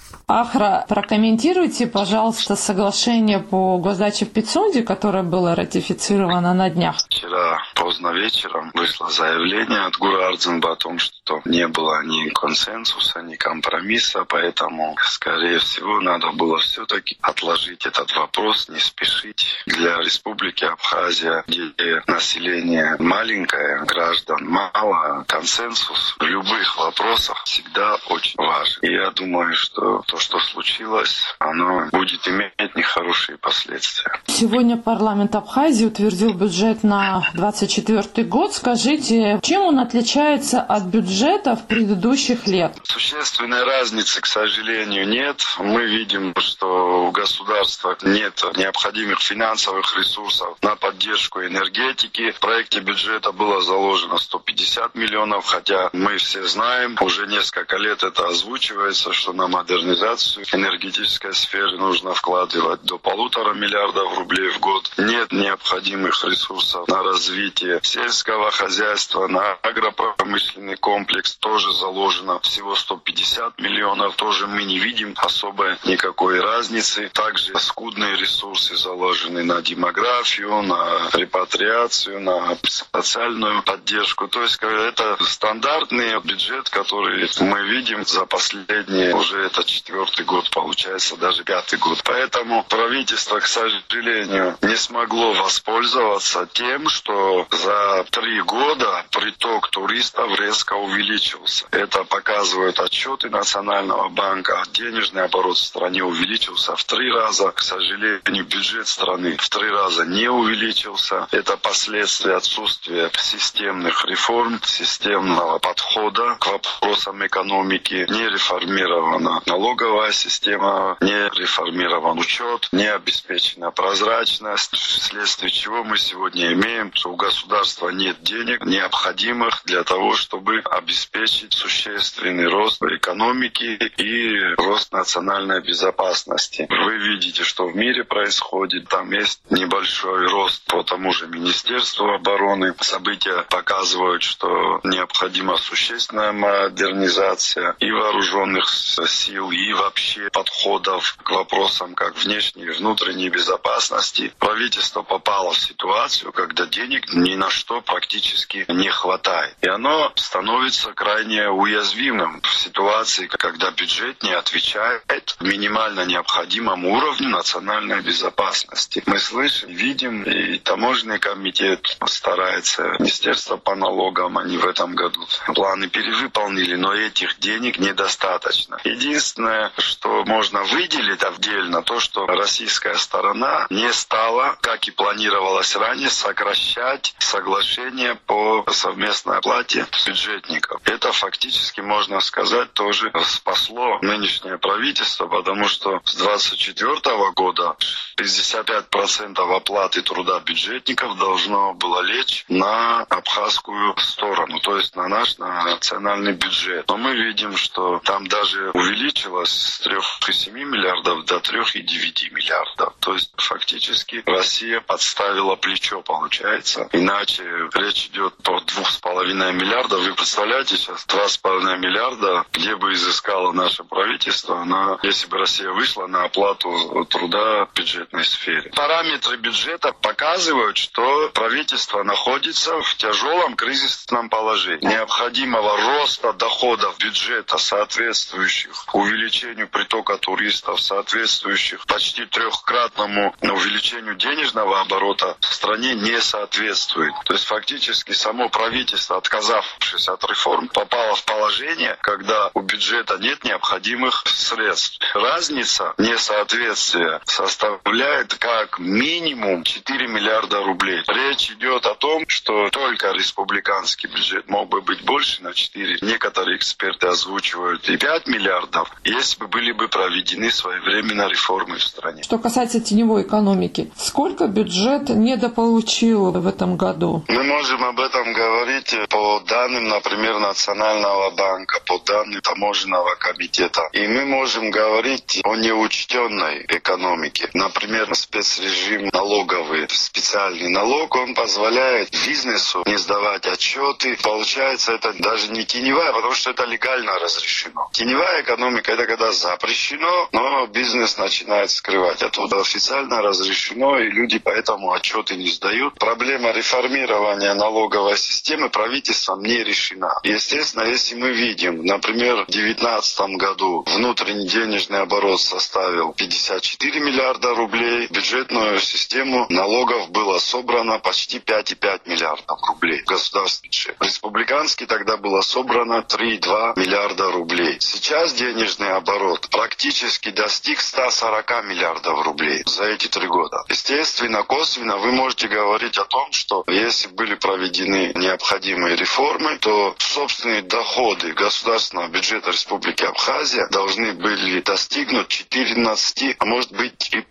Ахра, прокомментируйте, пожалуйста, соглашение по госдаче в Пицунде, которое было ратифицировано на днях. Вчера поздно вечером вышло заявление от Гура Ардзинба о том, что не было ни консенсуса, ни компромисса, поэтому, скорее всего, надо было все-таки отложить этот вопрос, не спешить. Для Республики Абхазия, где население маленькое, граждан мало, консенсус в любых вопросах всегда очень важен. И я думаю, что то, что случилось, оно будет иметь нехорошие последствия. Сегодня парламент Абхазии утвердил бюджет на 2024 год. Скажите, чем он отличается от бюджетов предыдущих лет? Существенной разницы, к сожалению, нет. Мы видим, что у государства нет необходимых финансовых ресурсов на поддержку энергетики. В проекте бюджета было заложено 150 миллионов, хотя мы все знаем, уже несколько лет это озвучивается, что на модернизацию энергетической сферы нужно вкладывать до 1,5 миллиарда рублей в год. Нет необходимых ресурсов на развитие сельского хозяйства, на агропромышленный комплекс тоже заложено всего 150 миллионов. Тоже мы не видим особой никакой разницы. Также скудные ресурсы заложены на демографию, на репатриацию, на социальную поддержку. То есть это стандартный бюджет, который мы видим за последние уже это 4-й год, получается, даже 5-й год. Поэтому правительство, к сожалению, не смогло воспользоваться тем, что за 3 года приток туристов резко увеличился. Это показывают отчеты Национального банка. Денежный оборот в стране увеличился в 3 раза. К сожалению, бюджет страны в 3 раза не увеличился. Это последствия отсутствия системных реформ, системного подхода к вопросам экономики. Не реформирована налоговая система, не реформирован учет, не обеспечена прозрачность, вследствие чего мы сегодня имеем, что у государства нет денег, необходимых для того, чтобы обеспечить существенный рост экономики и рост национальной безопасности. Вы видите, что в мире происходит, там есть небольшой рост по тому же Министерству обороны. События показывают, что необходима существенная модернизация и вооруженных сил, и вообще подходов к вопросам как внешней и внутренней безопасности. Правительство попало в ситуацию, когда денег ни на что практически не хватает. И оно становится крайне уязвимым в ситуации, когда бюджет не отвечает минимально необходимому уровню национальной безопасности. Мы слышим, видим, и таможенный комитет старается, Министерство по налогам, они в этом году планы перевыполнили, но этих денег недостаточно. Единственное, что можно выделить отдельно, то, что российская сторона не стала, как и планировалось ранее, сокращать соглашение по совместной оплате бюджетников. Это фактически, можно сказать, тоже спасло нынешнее правительство, потому что с 2024 года 65% оплаты труда бюджетников должно было лечь на абхазскую сторону, то есть на наш национальный бюджет. Но мы видим, что там даже увеличилось с 3,7 миллиардов до 3,9 миллиардов. То есть фактически Россия подставила плечо, получается. Иначе речь идет про 2,5 миллиарда. Вы представляете, сейчас 2,5 миллиарда, где бы изыскало наше правительство, если бы Россия вышла на оплату труда в бюджетной сфере. Параметры бюджета показывают, что правительство находится в тяжелом кризисном положении. Необходимого роста доходов бюджета, соответствующих увеличению притока туристов, соответствующих почти 3-кратному увеличению денежного оборота в стране не соответствует. То есть фактически само правительство, отказавшись от реформ, попало в положение, когда у бюджета нет необходимых средств. Разница несоответствия составляет как минимум 4 миллиарда рублей. Речь идет о том, что только республиканский бюджет мог бы быть больше на 4. Некоторые эксперты озвучивают и 5 миллиардов. Если если бы были бы проведены своевременно реформы в стране. Что касается теневой экономики, сколько бюджет недополучил в этом году? Мы можем об этом говорить по данным, например, Национального банка, по данным Таможенного комитета. И мы можем говорить о неучтенной экономике. Например, спецрежим налоговый, специальный налог, он позволяет бизнесу не сдавать отчеты. Получается, это даже не теневая, потому что это легально разрешено. Теневая экономика — это когда запрещено, но бизнес начинает скрывать. А тут официально разрешено, и люди поэтому отчеты не сдают. Проблема реформирования налоговой системы правительством не решена. Естественно, если мы видим, например, в 2019 году внутренний денежный оборот составил 54 миллиарда рублей, бюджетную систему налогов было собрано почти 5,5 миллиардов рублей. Государственный бюджет. Республиканский тогда было собрано 3,2 миллиарда рублей. Сейчас денежный оборот практически достиг 140 миллиардов рублей за эти 3 года. Естественно, косвенно вы можете говорить о том, что если были проведены необходимые реформы, то собственные доходы государственного бюджета Республики Абхазия должны были достигнуть 14, а может быть и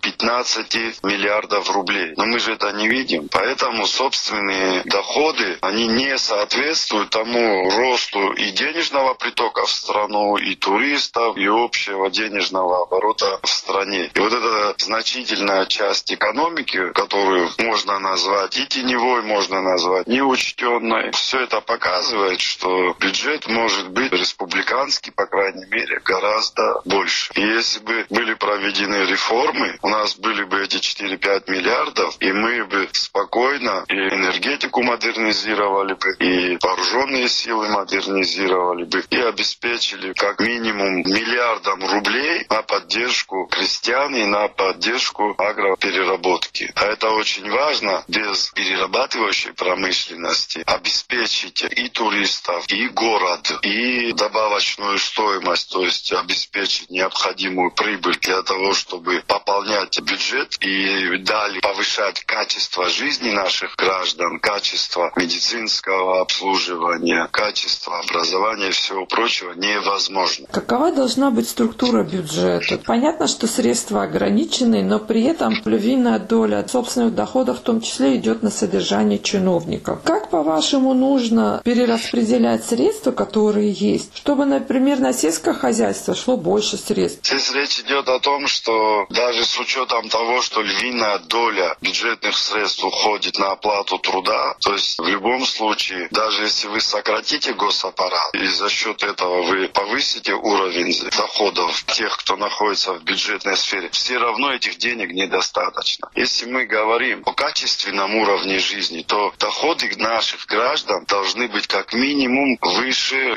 15 миллиардов рублей. Но мы же это не видим. Поэтому собственные доходы, они не соответствуют тому росту и денежного притока в страну, и туристов, и общего денежного оборота в стране. И вот эта значительная часть экономики, которую можно назвать и теневой, можно назвать неучтенной, все это показывает, что бюджет может быть республиканский, по крайней мере, гораздо больше. И если бы были проведены реформы, у нас были бы эти 4-5 миллиардов, и мы бы спокойно и энергетику модернизировали бы, и вооруженные силы модернизировали бы, и обеспечили как минимум миллиардом рублей на поддержку крестьян и на поддержку агропереработки. А это очень важно. Без перерабатывающей промышленности обеспечить и туристов, и город, и добавочную стоимость, то есть обеспечить необходимую прибыль для того, чтобы пополнять бюджет и далее повышать качество жизни наших граждан, качество медицинского обслуживания, качество образования и всего прочего невозможно. Какова должна быть структура бюджета? Понятно, что средства ограничены, но при этом львиная доля собственных доходов в том числе идет на содержание чиновников. Как, по-вашему, нужно перераспределять средства, которые есть, чтобы, например, на сельское хозяйство шло больше средств? Здесь речь идет о том, что даже с учетом того, что львиная доля бюджетных средств уходит на оплату труда, то есть в любом случае, даже если вы сократите госаппарат и за счет этого вы повысите уровень доходов тех, кто находится в бюджетной сфере, все равно этих денег недостаточно. Если мы говорим о качественном уровне жизни, то доходы наших граждан должны быть как минимум выше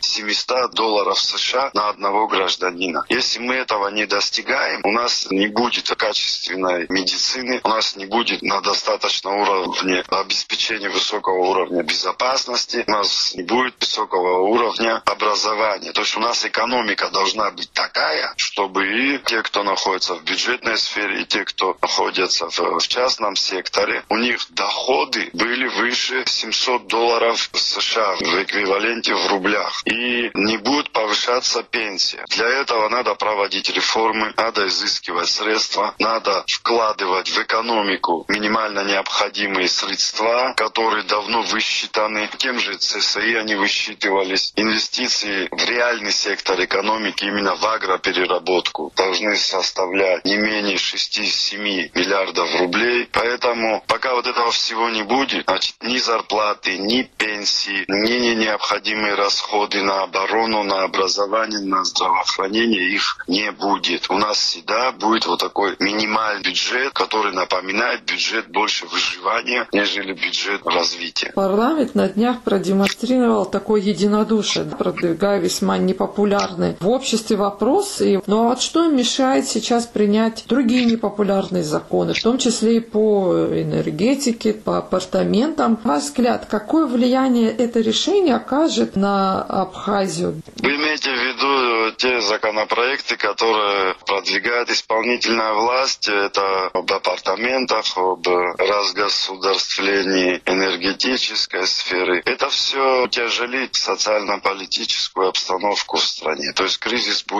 $700 США на одного гражданина. Если мы этого не достигаем, у нас не будет качественной медицины, у нас не будет на достаточном уровне обеспечения высокого уровня безопасности, у нас не будет высокого уровня образования. То есть у нас экономика должна быть такая, чтобы и те, кто находится в бюджетной сфере, и те, кто находится в частном секторе, у них доходы были выше $700 США в эквиваленте в рублях. И не будет повышаться пенсия. Для этого надо проводить реформы, надо изыскивать средства, надо вкладывать в экономику минимально необходимые средства, которые давно высчитаны. Тем же ЦСИ они высчитывались. Инвестиции в реальный сектор экономики, именно в агропереработку, должны составлять не менее 6-7 миллиардов рублей. Поэтому пока вот этого всего не будет, значит, ни зарплаты, ни пенсии, ни необходимые расходы на оборону, на образование, на здравоохранение, их не будет. У нас всегда будет вот такой минимальный бюджет, который напоминает бюджет больше выживания, нежели бюджет развития. Парламент на днях продемонстрировал такое единодушие, продвигая весьма непопулярный в обществе вопрос. Ну а вот что мешает сейчас принять другие непопулярные законы, в том числе и по энергетике, по апартаментам? На ваш взгляд, какое влияние это решение окажет на Абхазию? Вы имеете в виду те законопроекты, которые продвигает исполнительная власть? Это об апартаментах, об разгосударствлении энергетической сферы. Это все утяжелит социально-политическую обстановку в стране. То есть кризис будет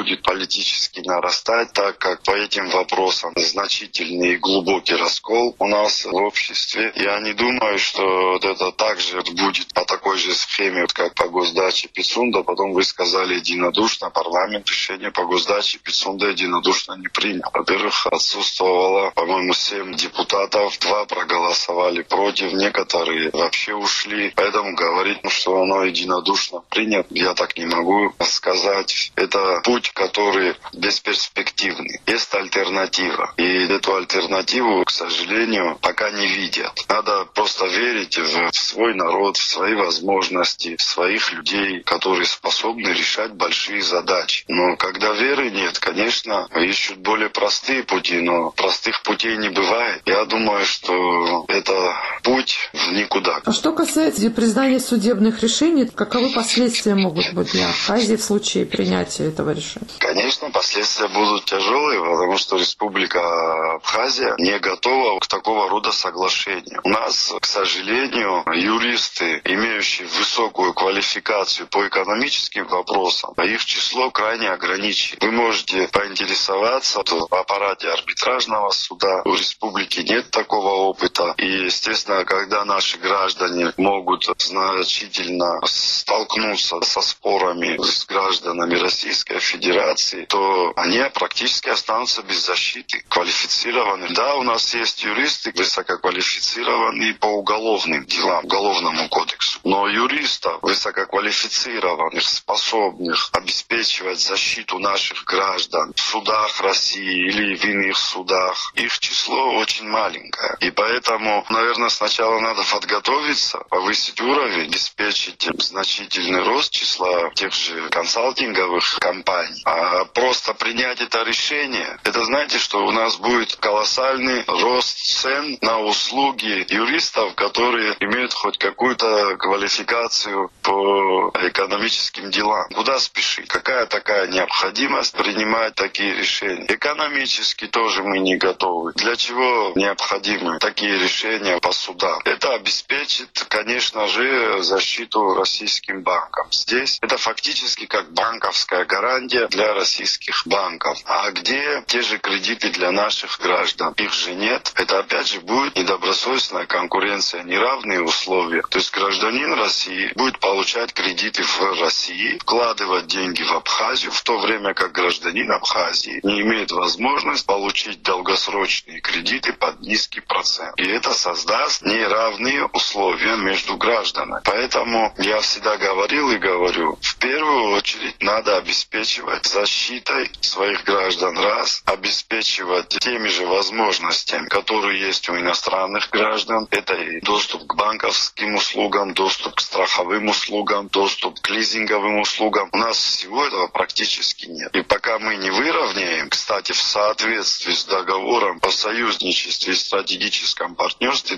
будет политически нарастать, так как по этим вопросам значительный и глубокий раскол у нас в обществе. Я не думаю, что это также будет по такой же схеме, как по госдаче Пицунда. Потом вы сказали единодушно, парламент решение по госдаче Пицунда единодушно не принял. Во-первых, отсутствовало, по-моему, 7 депутатов, 2 проголосовали против, некоторые вообще ушли. Поэтому говорить, что оно единодушно принято, я так не могу сказать. Это путь, который бесперспективный. Есть альтернатива. И эту альтернативу, к сожалению, пока не видят. Надо просто верить в свой народ, в свои возможности, в своих людей, которые способны решать большие задачи. Но когда веры нет, конечно, ищут более простые пути, но простых путей не бывает. Я думаю, что это путь в никуда. А что касается признания судебных решений, каковы последствия могут быть для Абхазии в случае принятия этого решения? Конечно, последствия будут тяжелые, потому что Республика Абхазия не готова к такого рода соглашению. У нас, к сожалению, юристы, имеющие высокую квалификацию по экономическим вопросам, их число крайне ограничено. Вы можете поинтересоваться в аппарате арбитражного суда. У республики нет такого опыта. И, естественно, когда наши граждане могут значительно столкнуться со спорами с гражданами Российской Федерации, то они практически останутся без защиты. Квалифицированные. Да, у нас есть юристы высококвалифицированные по уголовным делам, уголовному кодексу. Но юристов высококвалифицированных, способных обеспечивать защиту наших граждан в судах России или в иных судах, их число очень маленькое. И поэтому, наверное, сначала надо подготовиться, повысить уровень, обеспечить значительный рост числа тех же консалтинговых компаний. А просто принять это решение, это знаете, что у нас будет колоссальный рост цен на услуги юристов, которые имеют хоть какую-то квалификацию по экономическим делам. Куда спешить? Какая такая необходимость принимать такие решения? Экономически тоже мы не готовы. Для чего необходимы такие решения по судам? Это обеспечит, конечно же, защиту российским банкам. Здесь это фактически как банковская гарантия для российских банков. А где те же кредиты для наших граждан? Их же нет. Это опять же будет недобросовестная конкуренция, неравные условия. То есть гражданин России будет получать кредиты в России, вкладывать деньги в Абхазию, в то время как гражданин Абхазии не имеет возможности получить долгосрочные кредиты под низкий процент. И это создаст неравные условия между гражданами. Поэтому я всегда говорил и говорю, в первую очередь надо обеспечивать защитой своих граждан, раз, обеспечивать теми же возможностями, которые есть у иностранных граждан. Это и доступ к банковским услугам, доступ к страховым услугам, доступ к лизинговым услугам. У нас всего этого практически нет. И пока мы не выровняем, кстати, в соответствии с договором о союзничестве и стратегическом партнерстве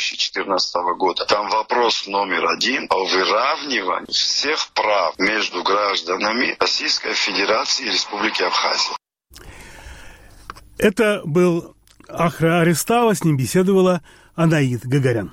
2014 года, там вопрос номер 1 о выравнивании всех прав между гражданами Российской Федерации и Республики Абхазия. Это был Ахра Арестава, с ним беседовала Анаит Гагарян.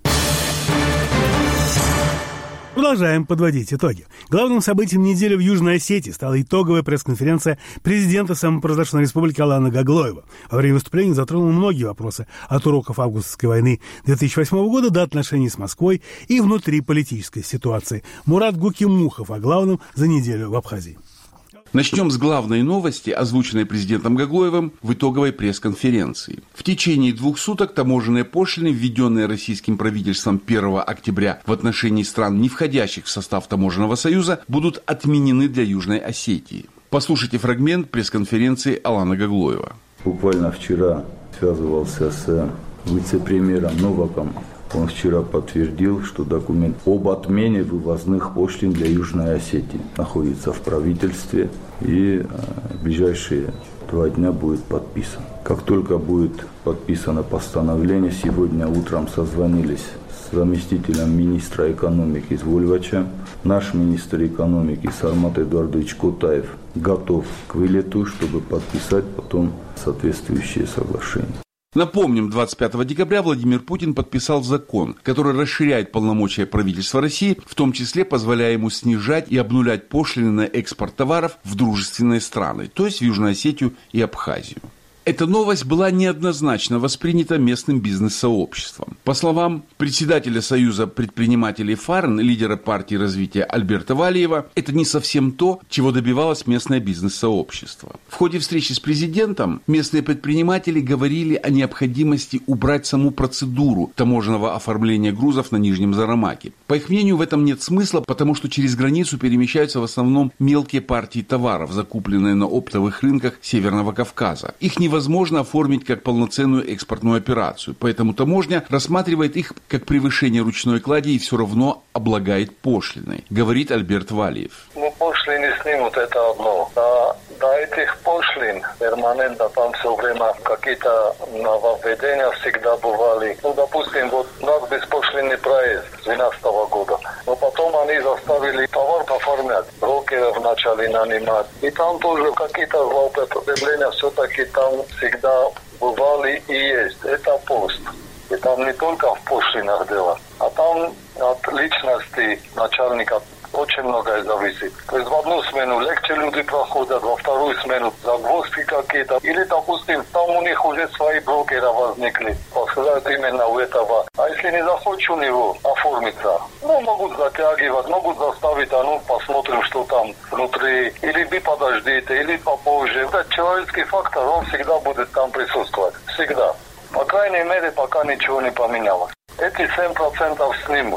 Продолжаем подводить итоги. Главным событием недели в Южной Осетии стала итоговая пресс-конференция президента самопровозглашенной республики Алана Гаглоева. Во время выступления затронул многие вопросы от уроков августовской войны 2008 года до отношений с Москвой и внутриполитической ситуации. Мурат Гукимухов о главном за неделю в Абхазии. Начнем с главной новости, озвученной президентом Гаглоевым в итоговой пресс-конференции. В течение 2 суток таможенные пошлины, введенные российским правительством 1 октября в отношении стран, не входящих в состав Таможенного союза, будут отменены для Южной Осетии. Послушайте фрагмент пресс-конференции Алана Гаглоева. Буквально вчера связывался с вице-премьером Новаком. Он вчера подтвердил, что документ об отмене вывозных пошлин для Южной Осетии находится в правительстве и в ближайшие 2 дня будет подписан. Как только будет подписано постановление, сегодня утром созвонились с заместителем министра экономики Звольвача. Наш министр экономики Сармат Эдуардович Котаев готов к вылету, чтобы подписать потом соответствующие соглашения. Напомним, 25 декабря Владимир Путин подписал закон, который расширяет полномочия правительства России, в том числе позволяя ему снижать и обнулять пошлины на экспорт товаров в дружественные страны, то есть в Южную Осетию и Абхазию. Эта новость была неоднозначно воспринята местным бизнес-сообществом. По словам председателя Союза предпринимателей ФАРН, лидера партии развития Альберта Валиева, это не совсем то, чего добивалось местное бизнес-сообщество. В ходе встречи с президентом местные предприниматели говорили о необходимости убрать саму процедуру таможенного оформления грузов на Нижнем Зарамаке. По их мнению, в этом нет смысла, потому что через границу перемещаются в основном мелкие партии товаров, закупленные на оптовых рынках Северного Кавказа. Их невозможно оформить как полноценную экспортную операцию, поэтому таможня рассматривает их как превышение ручной клади и все равно облагает пошлиной, говорит Альберт Валиев. Пошлины снимут, это одно. До этих пошлин перманентно там все время какие-то нововведения всегда бывали. Допустим, вот у нас беспошлинный проезд с 2012 года. Но потом они заставили товар оформлять, брокеров начали нанимать. И там тоже какие-то злоупотребления все-таки там всегда бывали и есть. Это пост. И там не только в пошлинах дело, а там от личности начальника очень многое зависит. То есть в одну смену легче люди проходят, во вторую смену загвоздки какие-то. Или, допустим, там у них уже свои брокеры возникли, посылают именно у этого. А если не захочешь у него оформиться, могут затягивать, могут заставить, посмотрим, что там внутри. Или вы подождите, или попозже. Этот человеческий фактор, он всегда будет там присутствовать. Всегда. По крайней мере, пока ничего не поменялось. Эти 7% снимут.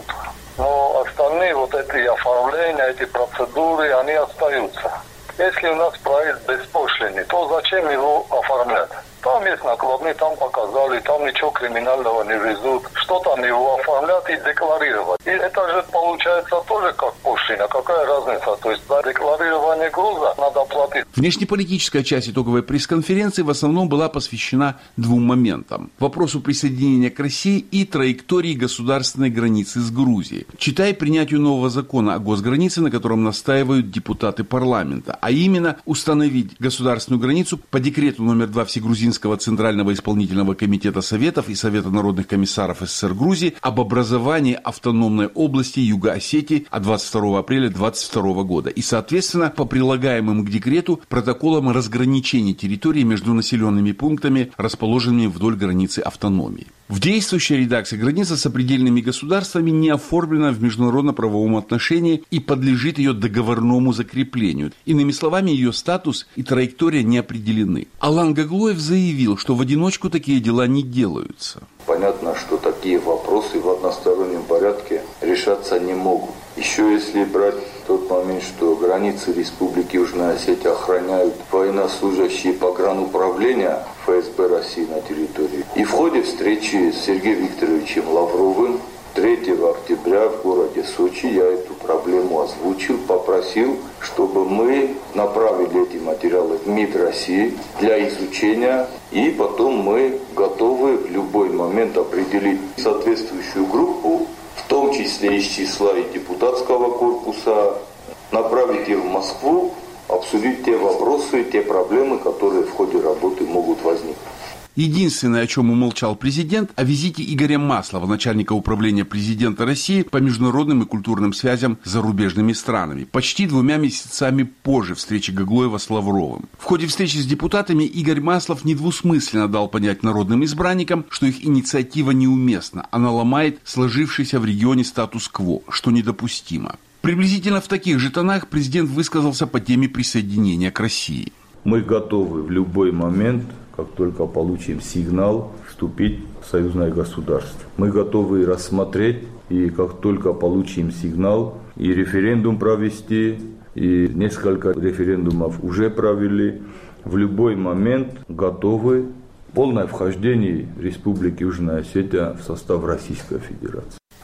Но остальные вот эти оформления, эти процедуры, они остаются. Если у нас проект беспошлинный, то зачем его оформлять? Там есть накладные, там показали, там ничего криминального не везут. Что там его оформлять и декларировать? И это же получается тоже как пошлина. Какая разница? То есть за декларирование груза надо платить. Внешнеполитическая часть итоговой пресс-конференции в основном была посвящена двум моментам. Вопросу присоединения к России и траектории государственной границы с Грузией. Читай принятию нового закона о госгранице, на котором настаивают депутаты парламента. А именно установить государственную границу по декрету номер 2 Всегрузинского Центрального исполнительного комитета Советов и Совета народных комиссаров СССР Грузии об образовании автономной области Юго-Осетии от 22 апреля 2022 года и, соответственно, по прилагаемым к декрету протоколам разграничения территории между населенными пунктами, расположенными вдоль границы автономии. В действующей редакции граница с сопредельными государствами не оформлена в международно-правовом отношении и подлежит ее договорному закреплению. Иными словами, ее статус и траектория не определены. Алан Гаглоев заявил, что в одиночку такие дела не делаются. Понятно, что такие вопросы в одностороннем порядке решаться не могут. Еще если брать тот момент, что границы Республики Южная Осетия охраняют военнослужащие погрануправления ФСБ России на территории. И в ходе встречи с Сергеем Викторовичем Лавровым 3 октября в городе Сочи я эту проблему озвучил, попросил, чтобы мы направили эти материалы в МИД России для изучения, и потом мы готовы в любой момент определить соответствующую группу, в том числе из числа и депутатского корпуса, направить их в Москву, обсудить те вопросы, те проблемы, которые в ходе работы могут возникнуть. Единственное, о чем умолчал президент, о визите Игоря Маслова, начальника управления президента России по международным и культурным связям с зарубежными странами, почти 2 месяцами позже встречи Гаглоева с Лавровым. В ходе встречи с депутатами Игорь Маслов недвусмысленно дал понять народным избранникам, что их инициатива неуместна, она ломает сложившийся в регионе статус-кво, что недопустимо. Приблизительно в таких же тонах президент высказался по теме присоединения к России. Мы готовы в любой момент, как только получим сигнал, вступить в союзное государство. Мы готовы рассмотреть, и как только получим сигнал, и референдум провести, и несколько референдумов уже провели, в любой момент готовы полное вхождение Республики Южная Осетия в состав Российской Федерации.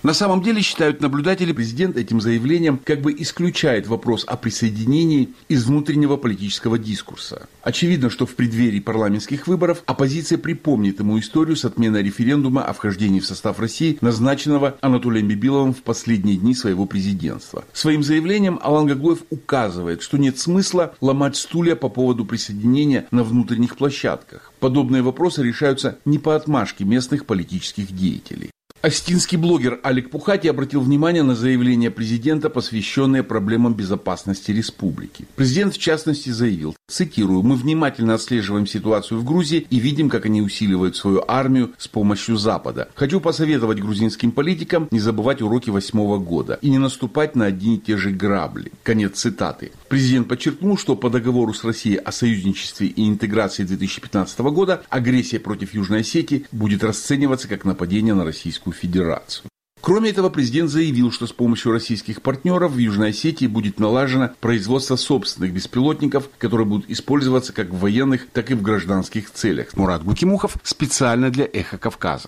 На самом деле, считают наблюдатели, президент этим заявлением как бы исключает вопрос о присоединении из внутреннего политического дискурса. Очевидно, что в преддверии парламентских выборов оппозиция припомнит ему историю с отменой референдума о вхождении в состав России, назначенного Анатолием Бибиловым в последние дни своего президентства. Своим заявлением Алан Гаглоев указывает, что нет смысла ломать стулья по поводу присоединения на внутренних площадках. Подобные вопросы решаются не по отмашке местных политических деятелей. Остинский блогер Алик Пухати обратил внимание на заявление президента, посвященное проблемам безопасности республики. Президент, в частности, заявил, цитирую, «Мы внимательно отслеживаем ситуацию в Грузии и видим, как они усиливают свою армию с помощью Запада. Хочу посоветовать грузинским политикам не забывать уроки 2008 года и не наступать на одни и те же грабли». Конец цитаты. Президент подчеркнул, что по договору с Россией о союзничестве и интеграции 2015 года агрессия против Южной Осетии будет расцениваться как нападение на Российскую Федерацию. Кроме этого, президент заявил, что с помощью российских партнеров в Южной Осетии будет налажено производство собственных беспилотников, которые будут использоваться как в военных, так и в гражданских целях. Мурат Гукимухов специально для «Эхо Кавказа».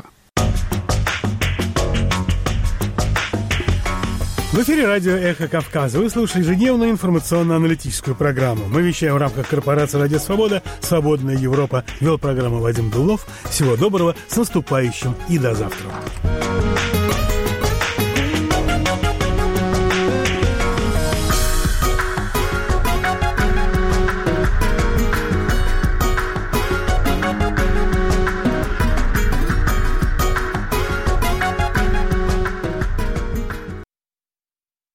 В эфире радио «Эхо Кавказа». Вы слушали ежедневную информационно-аналитическую программу. Мы вещаем в рамках корпорации «Радио Свобода», «Свободная Европа». Вел программу Вадим Дулов. Всего доброго, с наступающим и до завтра.